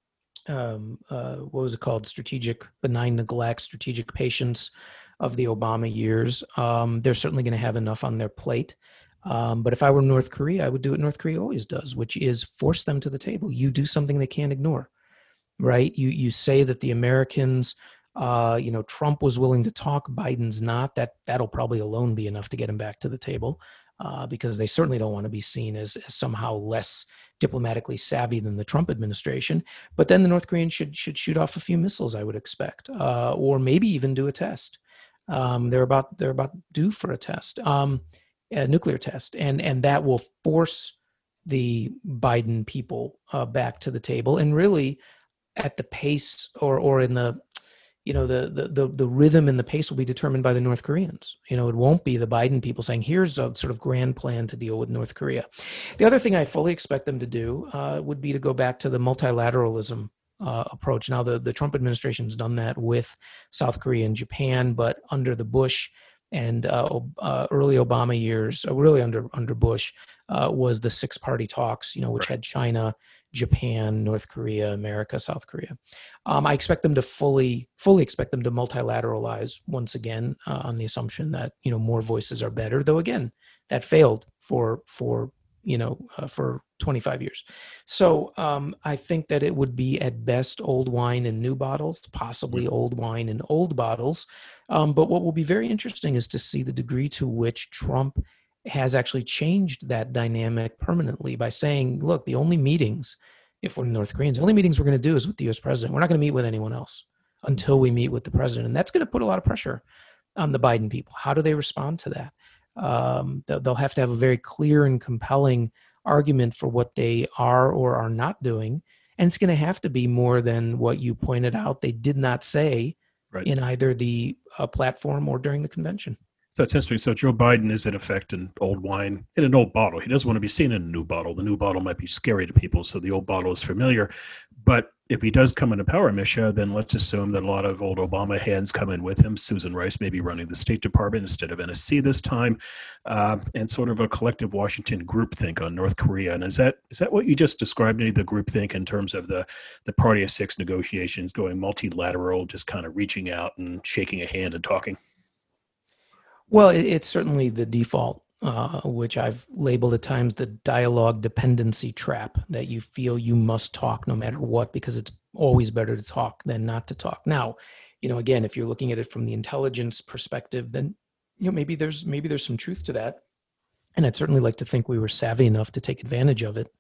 um, uh, what was it called? Strategic benign neglect, strategic patience of the Obama years. Um, they're certainly going to have enough on their plate. Um, but if I were North Korea, I would do what North Korea always does, which is force them to the table. You do something they can't ignore, right? You you say that the Americans, Uh, you know, Trump was willing to talk, Biden's not. That that'll probably alone be enough to get him back to the table, uh, because they certainly don't want to be seen as, as somehow less diplomatically savvy than the Trump administration. But then the North Koreans should should shoot off a few missiles, I would expect, uh, or maybe even do a test. Um, they're about they're about due for a test, um, a nuclear test, and and that will force the Biden people uh, back to the table, and really at the pace or or in the you know, the, the, the, the rhythm and the pace will be determined by the North Koreans. You know, it won't be the Biden people saying, here's a sort of grand plan to deal with North Korea. The other thing I fully expect them to do uh, would be to go back to the multilateralism uh, approach. Now, the, the Trump administration has done that with South Korea and Japan, but under the Bush and uh, uh, early Obama years, uh, really under under Bush, uh, was the six-party talks, you know, which Right. had China, Japan, North Korea, America, South Korea. Um, I expect them to fully, fully expect them to multilateralize once again, uh, on the assumption that, you know, more voices are better. Though again, that failed for for you know uh, for twenty-five years. So um, I think that it would be at best old wine in new bottles, possibly old wine in old bottles. Um, but what will be very interesting is to see the degree to which Trump has actually changed that dynamic permanently by saying, look, the only meetings, if we're North Koreans, the only meetings we're going to do is with the U S president. We're not going to meet with anyone else until we meet with the president. And that's going to put a lot of pressure on the Biden people. How do they respond to that? Um, they'll have to have a very clear and compelling argument for what they are or are not doing. And it's going to have to be more than what you pointed out they did not say right. in either the uh, platform or during the convention. So it's interesting. So Joe Biden is in effect an old wine in an old bottle. He doesn't want to be seen in a new bottle. The new bottle might be scary to people, so the old bottle is familiar. But if he does come into power, Misha, then let's assume that a lot of old Obama hands come in with him. Susan Rice may be running the State Department instead of N S C this time, uh, and sort of a collective Washington groupthink on North Korea. And is that is that what you just described, any of the groupthink in terms of the, the Party of Six negotiations going multilateral, just kind of reaching out and shaking a hand and talking? Well, it, it's certainly the default. Uh, which I've labeled at times the dialogue dependency trap, that you feel you must talk no matter what, because it's always better to talk than not to talk. Now, you know, again, if you're looking at it from the intelligence perspective, then, you know, maybe there's maybe there's some truth to that. And I'd certainly like to think we were savvy enough to take advantage of it.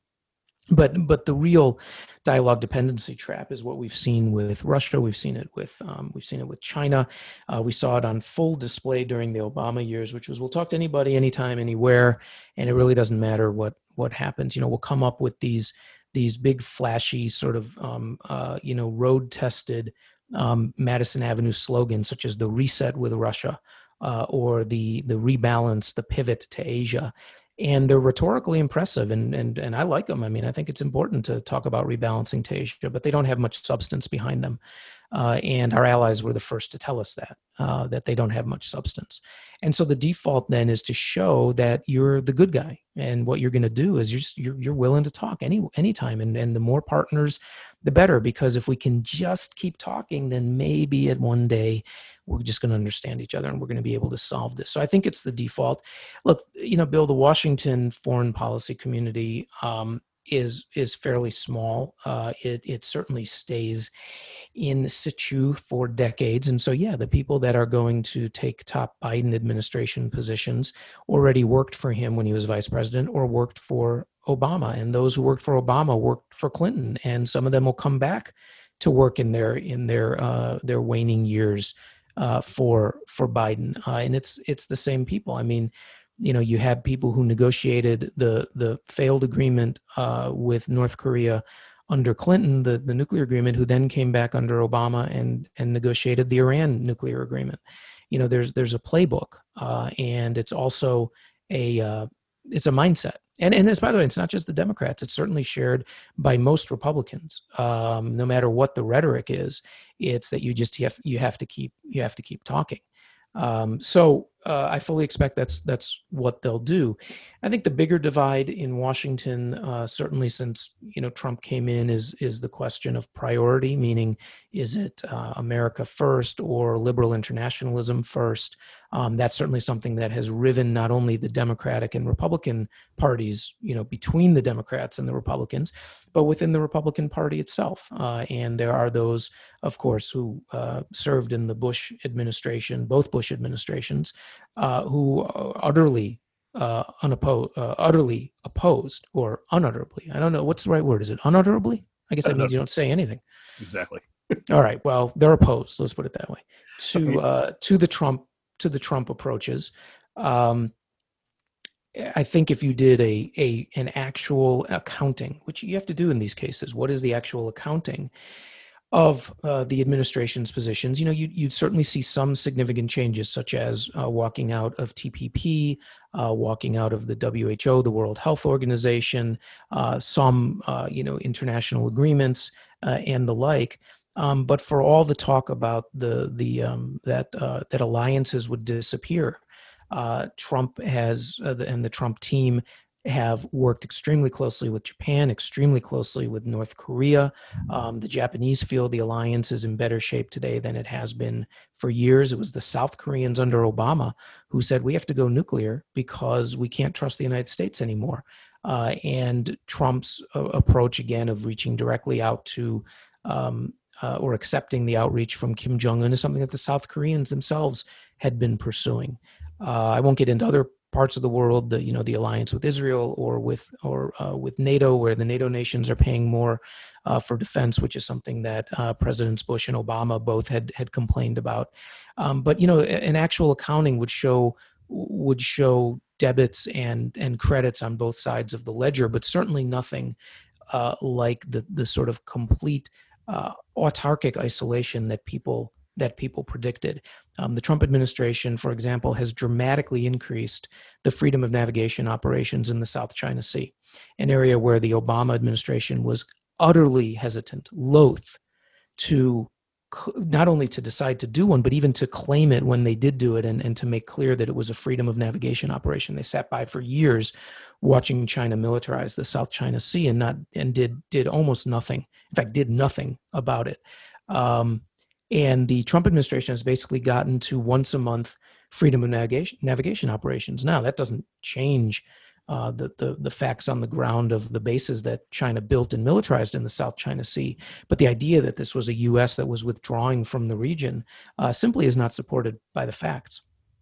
But but the real dialogue dependency trap is what we've seen with Russia. We've seen it with um, we've seen it with China. Uh, we saw it on full display during the Obama years, which was we'll talk to anybody, anytime, anywhere, and it really doesn't matter what what happens. You know, we'll come up with these these big flashy sort of um, uh, you know road tested um, Madison Avenue slogans, such as the reset with Russia uh, or the the rebalance, the pivot to Asia. And they're rhetorically impressive, and and and I like them. I mean, I think it's important to talk about rebalancing to Asia, but they don't have much substance behind them. Uh, and our allies were the first to tell us that, uh, that they don't have much substance. And so the default then is to show that you're the good guy. And what you're going to do is you're, just, you're you're willing to talk any anytime. And, and the more partners, the better, because if we can just keep talking, then maybe at one day we're just going to understand each other and we're going to be able to solve this. So I think it's the default. Look, you know, Bill, the Washington foreign policy community um, is is fairly small. Uh, it it certainly stays in situ for decades. And so, yeah, the people that are going to take top Biden administration positions already worked for him when he was vice president or worked for Obama. And those who worked for Obama worked for Clinton. And some of them will come back to work in their in their uh, their waning years uh, for for Biden. Uh, and it's it's the same people. I mean, you know, you have people who negotiated the the failed agreement uh, with North Korea under Clinton, the, the nuclear agreement, who then came back under Obama and and negotiated the Iran nuclear agreement. You know, there's there's a playbook, uh, and it's also a uh, it's a mindset. And and it's, by the way, it's not just the Democrats. It's certainly shared by most Republicans. Um, no matter what the rhetoric is, it's that you just have you have to keep you have to keep talking. Um, so uh, I fully expect that's that's what they'll do. I think the bigger divide in Washington, uh, certainly since you know Trump came in, is is the question of priority. Meaning, is it uh, America first or liberal internationalism first? Um, that's certainly something that has riven not only the Democratic and Republican parties, you know, between the Democrats and the Republicans, but within the Republican Party itself. Uh, and there are those, of course, who uh, served in the Bush administration, both Bush administrations, uh, who are utterly uh, unopposed, uh, utterly opposed, or unutterably. I don't know what's the right word. Is it unutterably? I guess that means you don't say anything. Exactly. All right. Well, they're opposed. Let's put it that way to uh, to the Trump. to the Trump approaches. Um, I think if you did a, a an actual accounting, which you have to do in these cases, what is the actual accounting of uh, the administration's positions? You know, you, you'd certainly see some significant changes, such as uh, walking out of T P P, uh, walking out of the W H O, the World Health Organization, uh, some, uh, you know, international agreements uh, and the like. Um, but for all the talk about the the um, that uh, that alliances would disappear, uh, Trump has uh, the, and the Trump team have worked extremely closely with Japan, extremely closely with North Korea. Um, the Japanese feel the alliance is in better shape today than it has been for years. It was the South Koreans under Obama who said we have to go nuclear because we can't trust the United States anymore. Uh, and Trump's uh, approach again of reaching directly out to um, Uh, or accepting the outreach from Kim Jong-un is something that the South Koreans themselves had been pursuing. Uh, I won't get into other parts of the world, the, you know, the alliance with Israel or with or uh, with NATO, where the NATO nations are paying more uh, for defense, which is something that uh, Presidents Bush and Obama both had had complained about. Um, but you know, an actual accounting would show would show debits and and credits on both sides of the ledger, but certainly nothing uh, like the the sort of complete Uh, autarkic isolation that people that people predicted. Um, the Trump administration, for example, has dramatically increased the freedom of navigation operations in the South China Sea, an area where the Obama administration was utterly hesitant, loath to not only to decide to do one, but even to claim it when they did do it, and, and to make clear that it was a freedom of navigation operation. They sat by for years watching China militarize the South China Sea and not and did did almost nothing. In fact, did nothing about it. Um, and the Trump administration has basically gotten to once a month freedom of navigation navigation operations. Now, that doesn't change Uh, the, the the facts on the ground of the bases that China built and militarized in the South China Sea. But the idea that this was a U S that was withdrawing from the region uh, simply is not supported by the facts.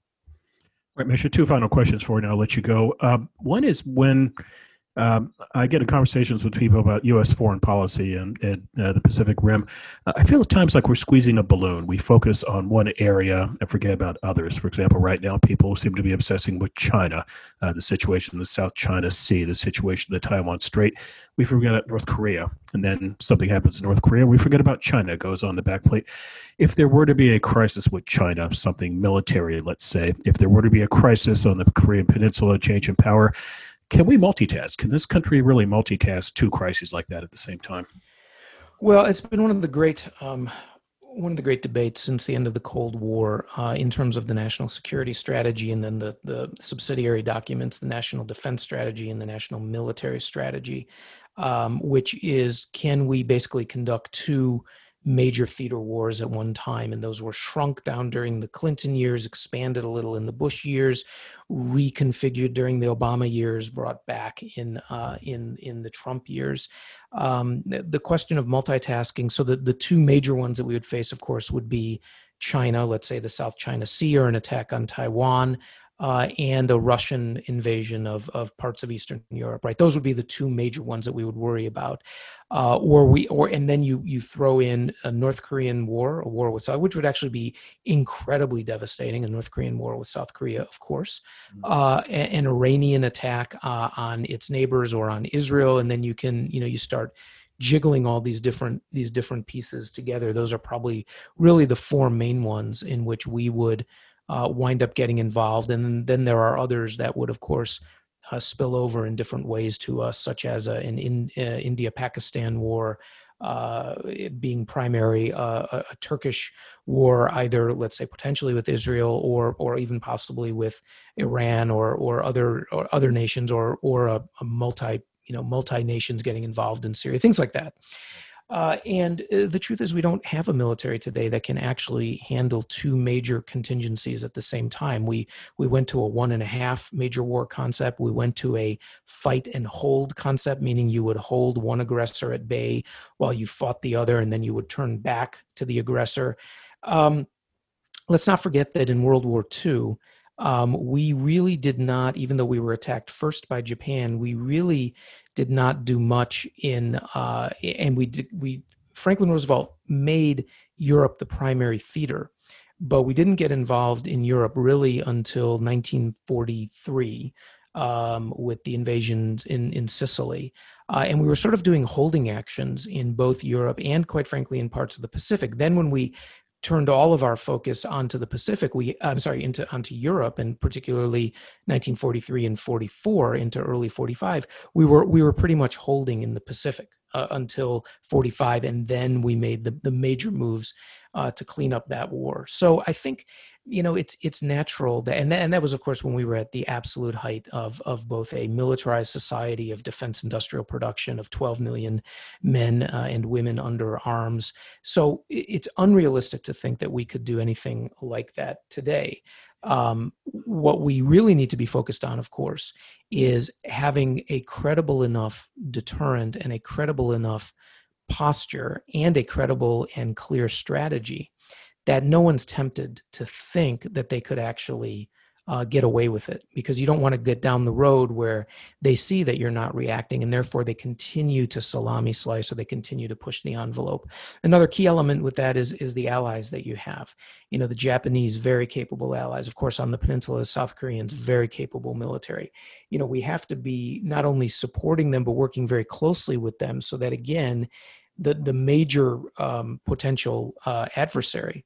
Right, Misha, two final questions for you, and I'll let you go. Um, one is when um, I get in conversations with people about U S foreign policy and, and uh, the Pacific Rim, uh, I feel at times like we're squeezing a balloon. We focus on one area and forget about others. For example, right now, people seem to be obsessing with China, uh, the situation in the South China Sea, the situation in the Taiwan Strait. We forget about North Korea. And then something happens in North Korea, we forget about China, it goes on the back plate. If there were to be a crisis with China, something military, let's say, if there were to be a crisis on the Korean Peninsula, change in power, can we multitask? Can this country really multitask two crises like that at the same time? Well, it's been one of the great um, one of the great debates since the end of the Cold War uh, in terms of the national security strategy, and then the the subsidiary documents, the national defense strategy and the national military strategy, um, which is, can we basically conduct two major theater wars at one time? And those were shrunk down during the Clinton years, expanded a little in the Bush years, reconfigured during the Obama years, brought back in uh, in in the Trump years. Um, the, the question of multitasking. So the, the two major ones that we would face, of course, would be China, let's say the South China Sea, or an attack on Taiwan, uh, and a Russian invasion of, of parts of Eastern Europe, right? Those would be the two major ones that we would worry about. Uh, or we, or and then you you throw in a North Korean war, a war with South, which would actually be incredibly devastating, a North Korean war with South Korea, of course, uh, an, an Iranian attack uh, on its neighbors or on Israel, and then you can, you know, you start jiggling all these different these different pieces together. Those are probably really the four main ones in which we would uh, wind up getting involved, and then there are others that would, of course, Uh, spill over in different ways to us, such as uh, an in, uh, India-Pakistan war uh, being primary, uh, a, a Turkish war, either, let's say, potentially with Israel, or or even possibly with Iran or or other or other nations, or or a, a multi you know multi nations getting involved in Syria, things like that. Uh, and uh, the truth is, we don't have a military today that can actually handle two major contingencies at the same time. We we went to a one and a half major war concept. We went to a fight and hold concept, meaning you would hold one aggressor at bay while you fought the other, and then you would turn back to the aggressor. Um, let's not forget that in World War Two, um, we really did not, even though we were attacked first by Japan, we really did not do much in, uh, and we did, we, Franklin Roosevelt made Europe the primary theater, but we didn't get involved in Europe really until nineteen forty-three um, with the invasions in, in Sicily. Uh, and we were sort of doing holding actions in both Europe and, quite frankly, in parts of the Pacific. Then when we turned all of our focus onto the Pacific, we, I'm sorry, into onto Europe, and particularly nineteen forty-three and forty-four into early forty-five, we were we were pretty much holding in the Pacific uh, until forty-five, and then we made the, the major moves uh, to clean up that war. So I think, you know, it's it's natural that, and that, and that was, of course, when we were at the absolute height of of both a militarized society of defense industrial production of twelve million men uh, and women under arms. So it's unrealistic to think that we could do anything like that today. Um, what we really need to be focused on, of course, is having a credible enough deterrent and a credible enough posture and a credible and clear strategy that no one's tempted to think that they could actually uh, get away with it, because you don't want to get down the road where they see that you're not reacting, and therefore they continue to salami slice, or they continue to push the envelope. Another key element with that is is the allies that you have. You know, the Japanese, very capable allies. Of course, on the peninsula, the South Koreans, very capable military. You know, we have to be not only supporting them, but working very closely with them, so that, again, the the major um, potential uh, adversary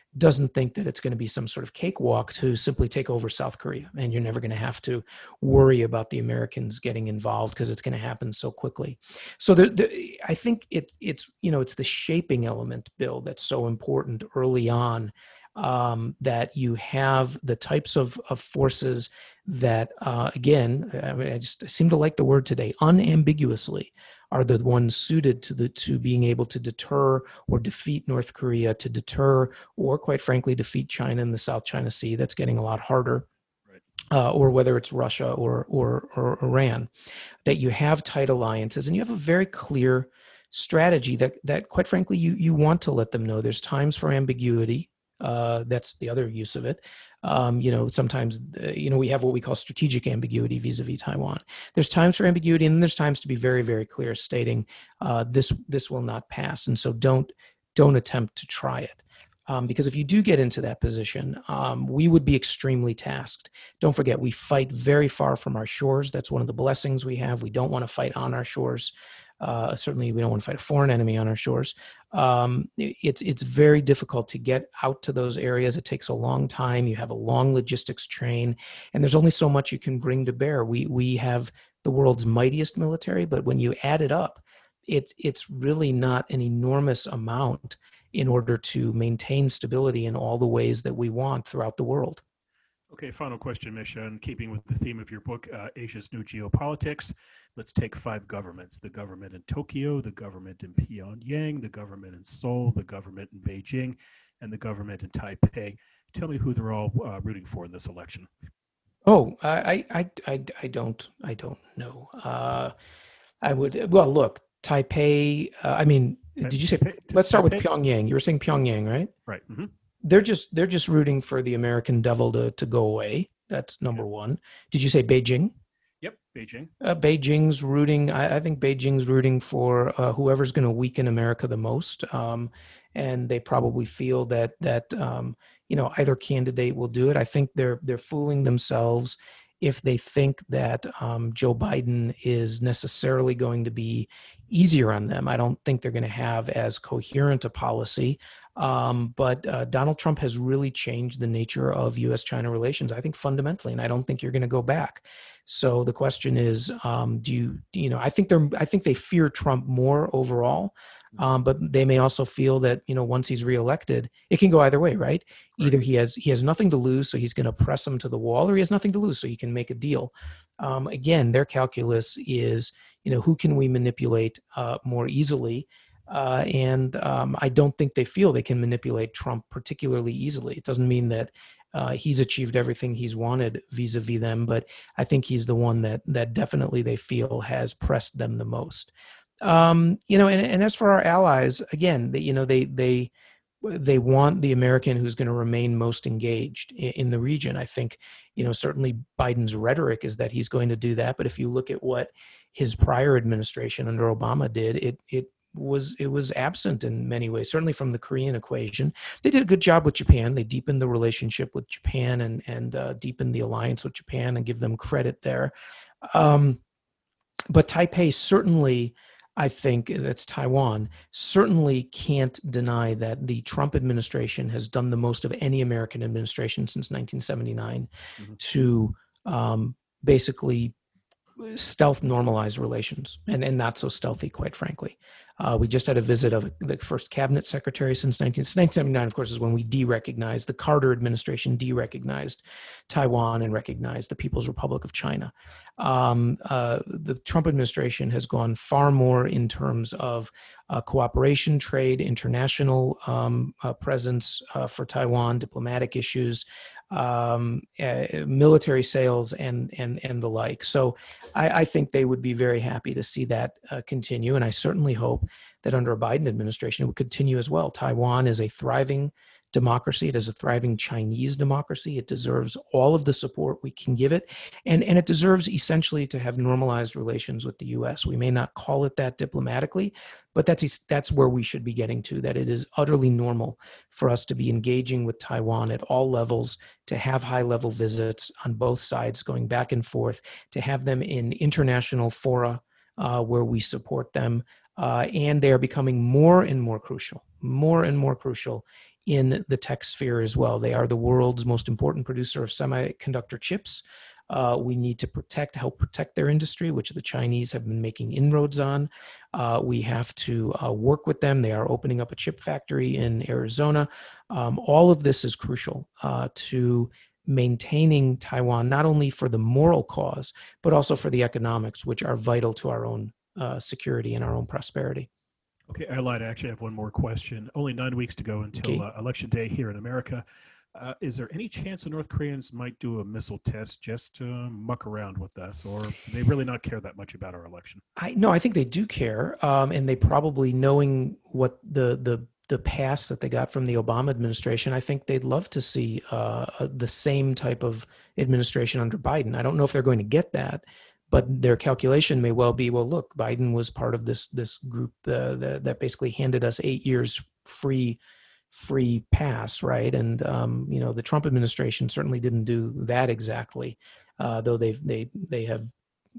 doesn't think that it's going to be some sort of cakewalk to simply take over South Korea, and you're never going to have to worry about the Americans getting involved because it's going to happen so quickly. So the, the, I think it, it's you know it's the shaping element, Bill, that's so important early on. Um, that you have the types of, of forces that, uh, again, I, mean, I just seem to like the word today, unambiguously are the ones suited to the to being able to deter or defeat North Korea, to deter or, quite frankly, defeat China in the South China Sea. That's getting a lot harder. Right. Uh, or whether it's Russia or, or or Iran, that you have tight alliances and you have a very clear strategy that that, quite frankly, you you want to let them know there's times for ambiguity. Uh, that's the other use of it. Um, you know, sometimes, uh, you know, we have what we call strategic ambiguity vis-a-vis Taiwan. There's times for ambiguity, and then there's times to be very, very clear, stating uh, this this will not pass, and so don't don't attempt to try it. Um, because if you do get into that position, um, we would be extremely tasked. Don't forget, we fight very far from our shores. That's one of the blessings we have. We don't want to fight on our shores. Uh, certainly, we don't want to fight a foreign enemy on our shores. Um, it's it's very difficult to get out to those areas. It takes a long time. You have a long logistics train, and there's only so much you can bring to bear. We we have the world's mightiest military, but when you add it up, it's it's really not an enormous amount in order to maintain stability in all the ways that we want throughout the world. Okay, final question, Misha. In keeping with the theme of your book, uh, Asia's New Geopolitics, let's take five governments: the government in Tokyo, the government in Pyongyang, the government in Seoul, the government in Beijing, and the government in Taipei. Tell me who they're all uh, rooting for in this election. Oh, I, I, I, I don't, I don't know. Uh, I would. Well, look, Taipei. Uh, I mean, did you say? Let's start with Pyongyang. You were saying Pyongyang, right? Right. Mm-hmm. They're just they're just rooting for the American devil to, to go away. That's number yep. one. Did you say Beijing? Yep, Beijing. Uh, Beijing's rooting. I, I think Beijing's rooting for uh, whoever's going to weaken America the most, um, and they probably feel that that um, you know either candidate will do it. I think they're they're fooling themselves if they think that um, Joe Biden is necessarily going to be easier on them. I don't think they're going to have as coherent a policy. Um, but uh, Donald Trump has really changed the nature of U S China relations, I think, fundamentally, and I don't think you're going to go back. So the question is, um, do you, you know, I think they're, I think they fear Trump more overall, um, but they may also feel that, you know, once he's reelected, it can go either way, right? right? Either he has he has nothing to lose, so he's going to press him to the wall, or he has nothing to lose, so he can make a deal. Um, again, their calculus is, you know, who can we manipulate uh, more easily? Uh, and um, I don't think they feel they can manipulate Trump particularly easily. It doesn't mean that uh, he's achieved everything he's wanted vis-a-vis them, but I think he's the one that that definitely they feel has pressed them the most. Um, you know, and, and as for our allies, again, they, you know, they they they want the American who's going to remain most engaged in, in the region. I think, you know, certainly Biden's rhetoric is that he's going to do that, but if you look at what his prior administration under Obama did, it it was it was absent in many ways, certainly from the Korean equation. They did a good job with Japan. They deepened the relationship with Japan and and uh, deepened the alliance with Japan, and give them credit there. Um, but Taipei certainly, I think that's Taiwan, certainly can't deny that the Trump administration has done the most of any American administration since nineteen seventy-nine mm-hmm. to um, basically stealth normalize relations, and, and not so stealthy, quite frankly. Uh, we just had a visit of the first cabinet secretary since nineteen seventy-nine, of course, is when we de-recognized, the Carter administration de-recognized Taiwan and recognized the People's Republic of China. Um, uh, the Trump administration has gone far more in terms of uh, cooperation, trade, international um, uh, presence uh, for Taiwan, diplomatic issues, um, uh, military sales, and and and the like. So I, I think they would be very happy to see that uh, continue, and I certainly hope that under a Biden administration it would continue as well. Taiwan is a thriving democracy. It is a thriving Chinese democracy. It deserves all of the support we can give it, and and it deserves essentially to have normalized relations with the U S. We may not call it that diplomatically, but that's that's where we should be getting to, that it is utterly normal for us to be engaging with Taiwan at all levels, to have high-level visits on both sides going back and forth, to have them in international fora uh, where we support them, uh, and they are becoming more and more crucial, more and more crucial in the tech sphere as well. They are the world's most important producer of semiconductor chips. Uh, we need to protect, help protect their industry, which the Chinese have been making inroads on. Uh, we have to uh, work with them. They are opening up a chip factory in Arizona. Um, all of this is crucial uh, to maintaining Taiwan, not only for the moral cause, but also for the economics, which are vital to our own uh, security and our own prosperity. Okay, I lied. I actually have one more question. Only nine weeks to go until Okay. uh, Election Day here in America. Uh, is there any chance the North Koreans might do a missile test just to muck around with us, or do they really not care that much about our election? I no, I think they do care, um, and they probably, knowing what the the the pass that they got from the Obama administration, I think they'd love to see uh, the same type of administration under Biden. I don't know if they're going to get that, but their calculation may well be, well, look, Biden was part of this this group uh, that, that basically handed us eight years free free pass, right? And um, you know, the Trump administration certainly didn't do that exactly, uh, though they they they have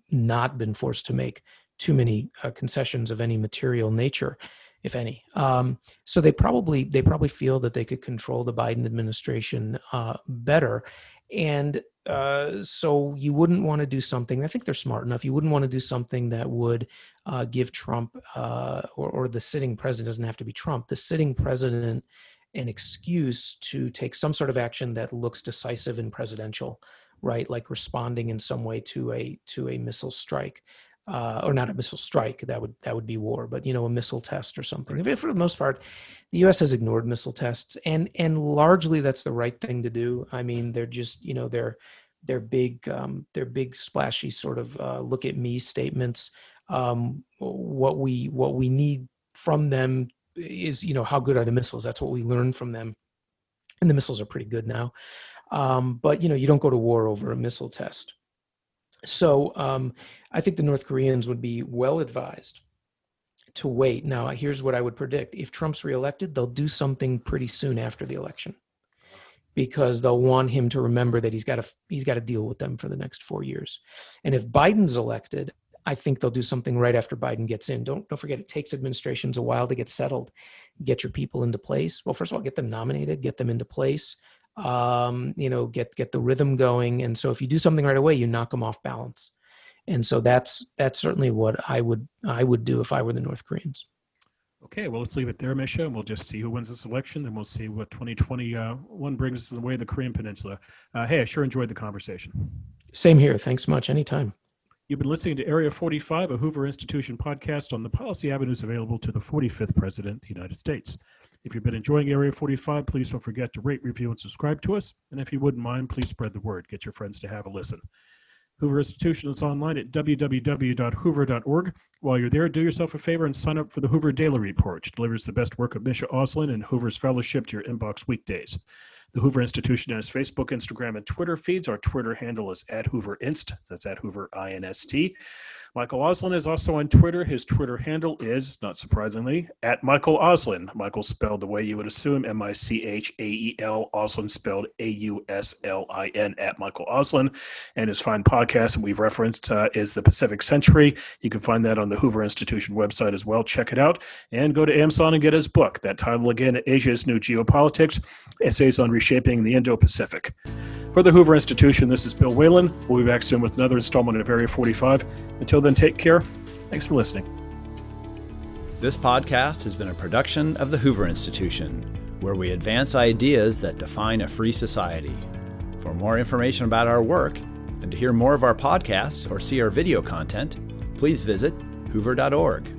not been forced to make too many uh, concessions of any material nature, if any. Um, so they probably they probably feel that they could control the Biden administration uh, better. And uh, so you wouldn't want to do something, I think they're smart enough, you wouldn't want to do something that would uh, give Trump uh, or, or the sitting president, doesn't have to be Trump, the sitting president an excuse to take some sort of action that looks decisive and presidential, right? Like responding in some way to a to a missile strike. Uh, or not a missile strike, that would that would be war, but you know, a missile test or something. For the most part, the U S has ignored missile tests, and and largely that's the right thing to do. I mean, they're just, you know, they're they're big um, they're big splashy sort of uh, look at me statements. Um, what we what we need from them is, you know, how good are the missiles? That's what we learned from them, and the missiles are pretty good now. Um, but you know, you don't go to war over a missile test. So um, I think the North Koreans would be well advised to wait. Now, here's what I would predict. If Trump's reelected, they'll do something pretty soon after the election, because they'll want him to remember that he's got to he's got to deal with them for the next four years. And if Biden's elected, I think they'll do something right after Biden gets in. Don't don't forget, it takes administrations a while to get settled, get your people into place. Well, first of all, get them nominated, get them into place. Um, you know, get get the rhythm going. And so if you do something right away, you knock them off balance. And so that's that's certainly what I would I would do if I were the North Koreans. Okay, well, let's leave it there, Misha, and we'll just see who wins this election, then we'll see what twenty twenty-one brings the way of the Korean Peninsula. Uh, hey, I sure enjoyed the conversation. Same here. Thanks so much. Anytime. You've been listening to Area forty-five, a Hoover Institution podcast on the policy avenues available to the forty-fifth President of the United States. If you've been enjoying Area forty-five, please don't forget to rate, review, and subscribe to us. And if you wouldn't mind, please spread the word. Get your friends to have a listen. Hoover Institution is online at w w w dot hoover dot org. While you're there, do yourself a favor and sign up for the Hoover Daily Report, which delivers the best work of Misha Auslin and Hoover's fellowship to your inbox weekdays. The Hoover Institution has Facebook, Instagram, and Twitter feeds. Our Twitter handle is at HooverInst. That's at Hoover I N S T. Michael Auslin is also on Twitter. His Twitter handle is, not surprisingly, at Michael Auslin. Michael spelled the way you would assume, M I C H A E L, Auslin spelled A U S L I N, at Michael Auslin. And his fine podcast that we've referenced uh, is The Pacific Century. You can find that on the Hoover Institution website as well. Check it out. And go to Amazon and get his book. That title again, Asia's New Geopolitics, Essays on Reshaping the Indo-Pacific. For the Hoover Institution, this is Bill Whalen. We'll be back soon with another installment of Area forty-five. Until then, take care. Thanks for listening. This podcast has been a production of the Hoover Institution, where we advance ideas that define a free society. For more information about our work, and to hear more of our podcasts or see our video content, please visit hoover dot org.